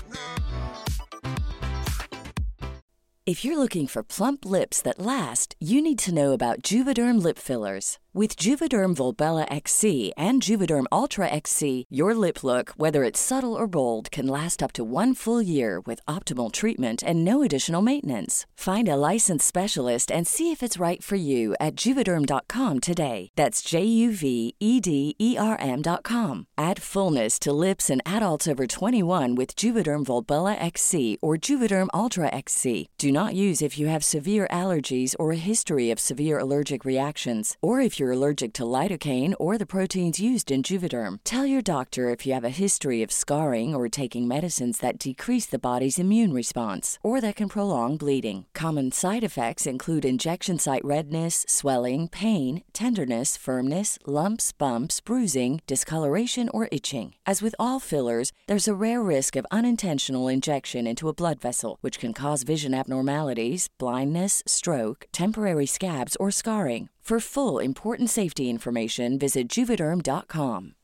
If you're looking for plump lips that last, you need to know about Juvederm lip fillers. With Juvederm Volbella X C and Juvederm Ultra X C, your lip look, whether it's subtle or bold, can last up to one full year with optimal treatment and no additional maintenance. Find a licensed specialist and see if it's right for you at juvederm dot com today. That's J U V E D E R M dot com. Add fullness to lips in adults over twenty-one with Juvederm Volbella X C or Juvederm Ultra X C. Do not use if you have severe allergies or a history of severe allergic reactions, or if you're allergic to lidocaine or the proteins used in Juvederm. Tell your doctor if you have a history of scarring or taking medicines that decrease the body's immune response or that can prolong bleeding. Common side effects include injection site redness, swelling, pain, tenderness, firmness, lumps, bumps, bruising, discoloration, or itching. As with all fillers, there's a rare risk of unintentional injection into a blood vessel, which can cause vision abnormalities, blindness, stroke, temporary scabs, or scarring. For full important safety information, visit juvederm dot com.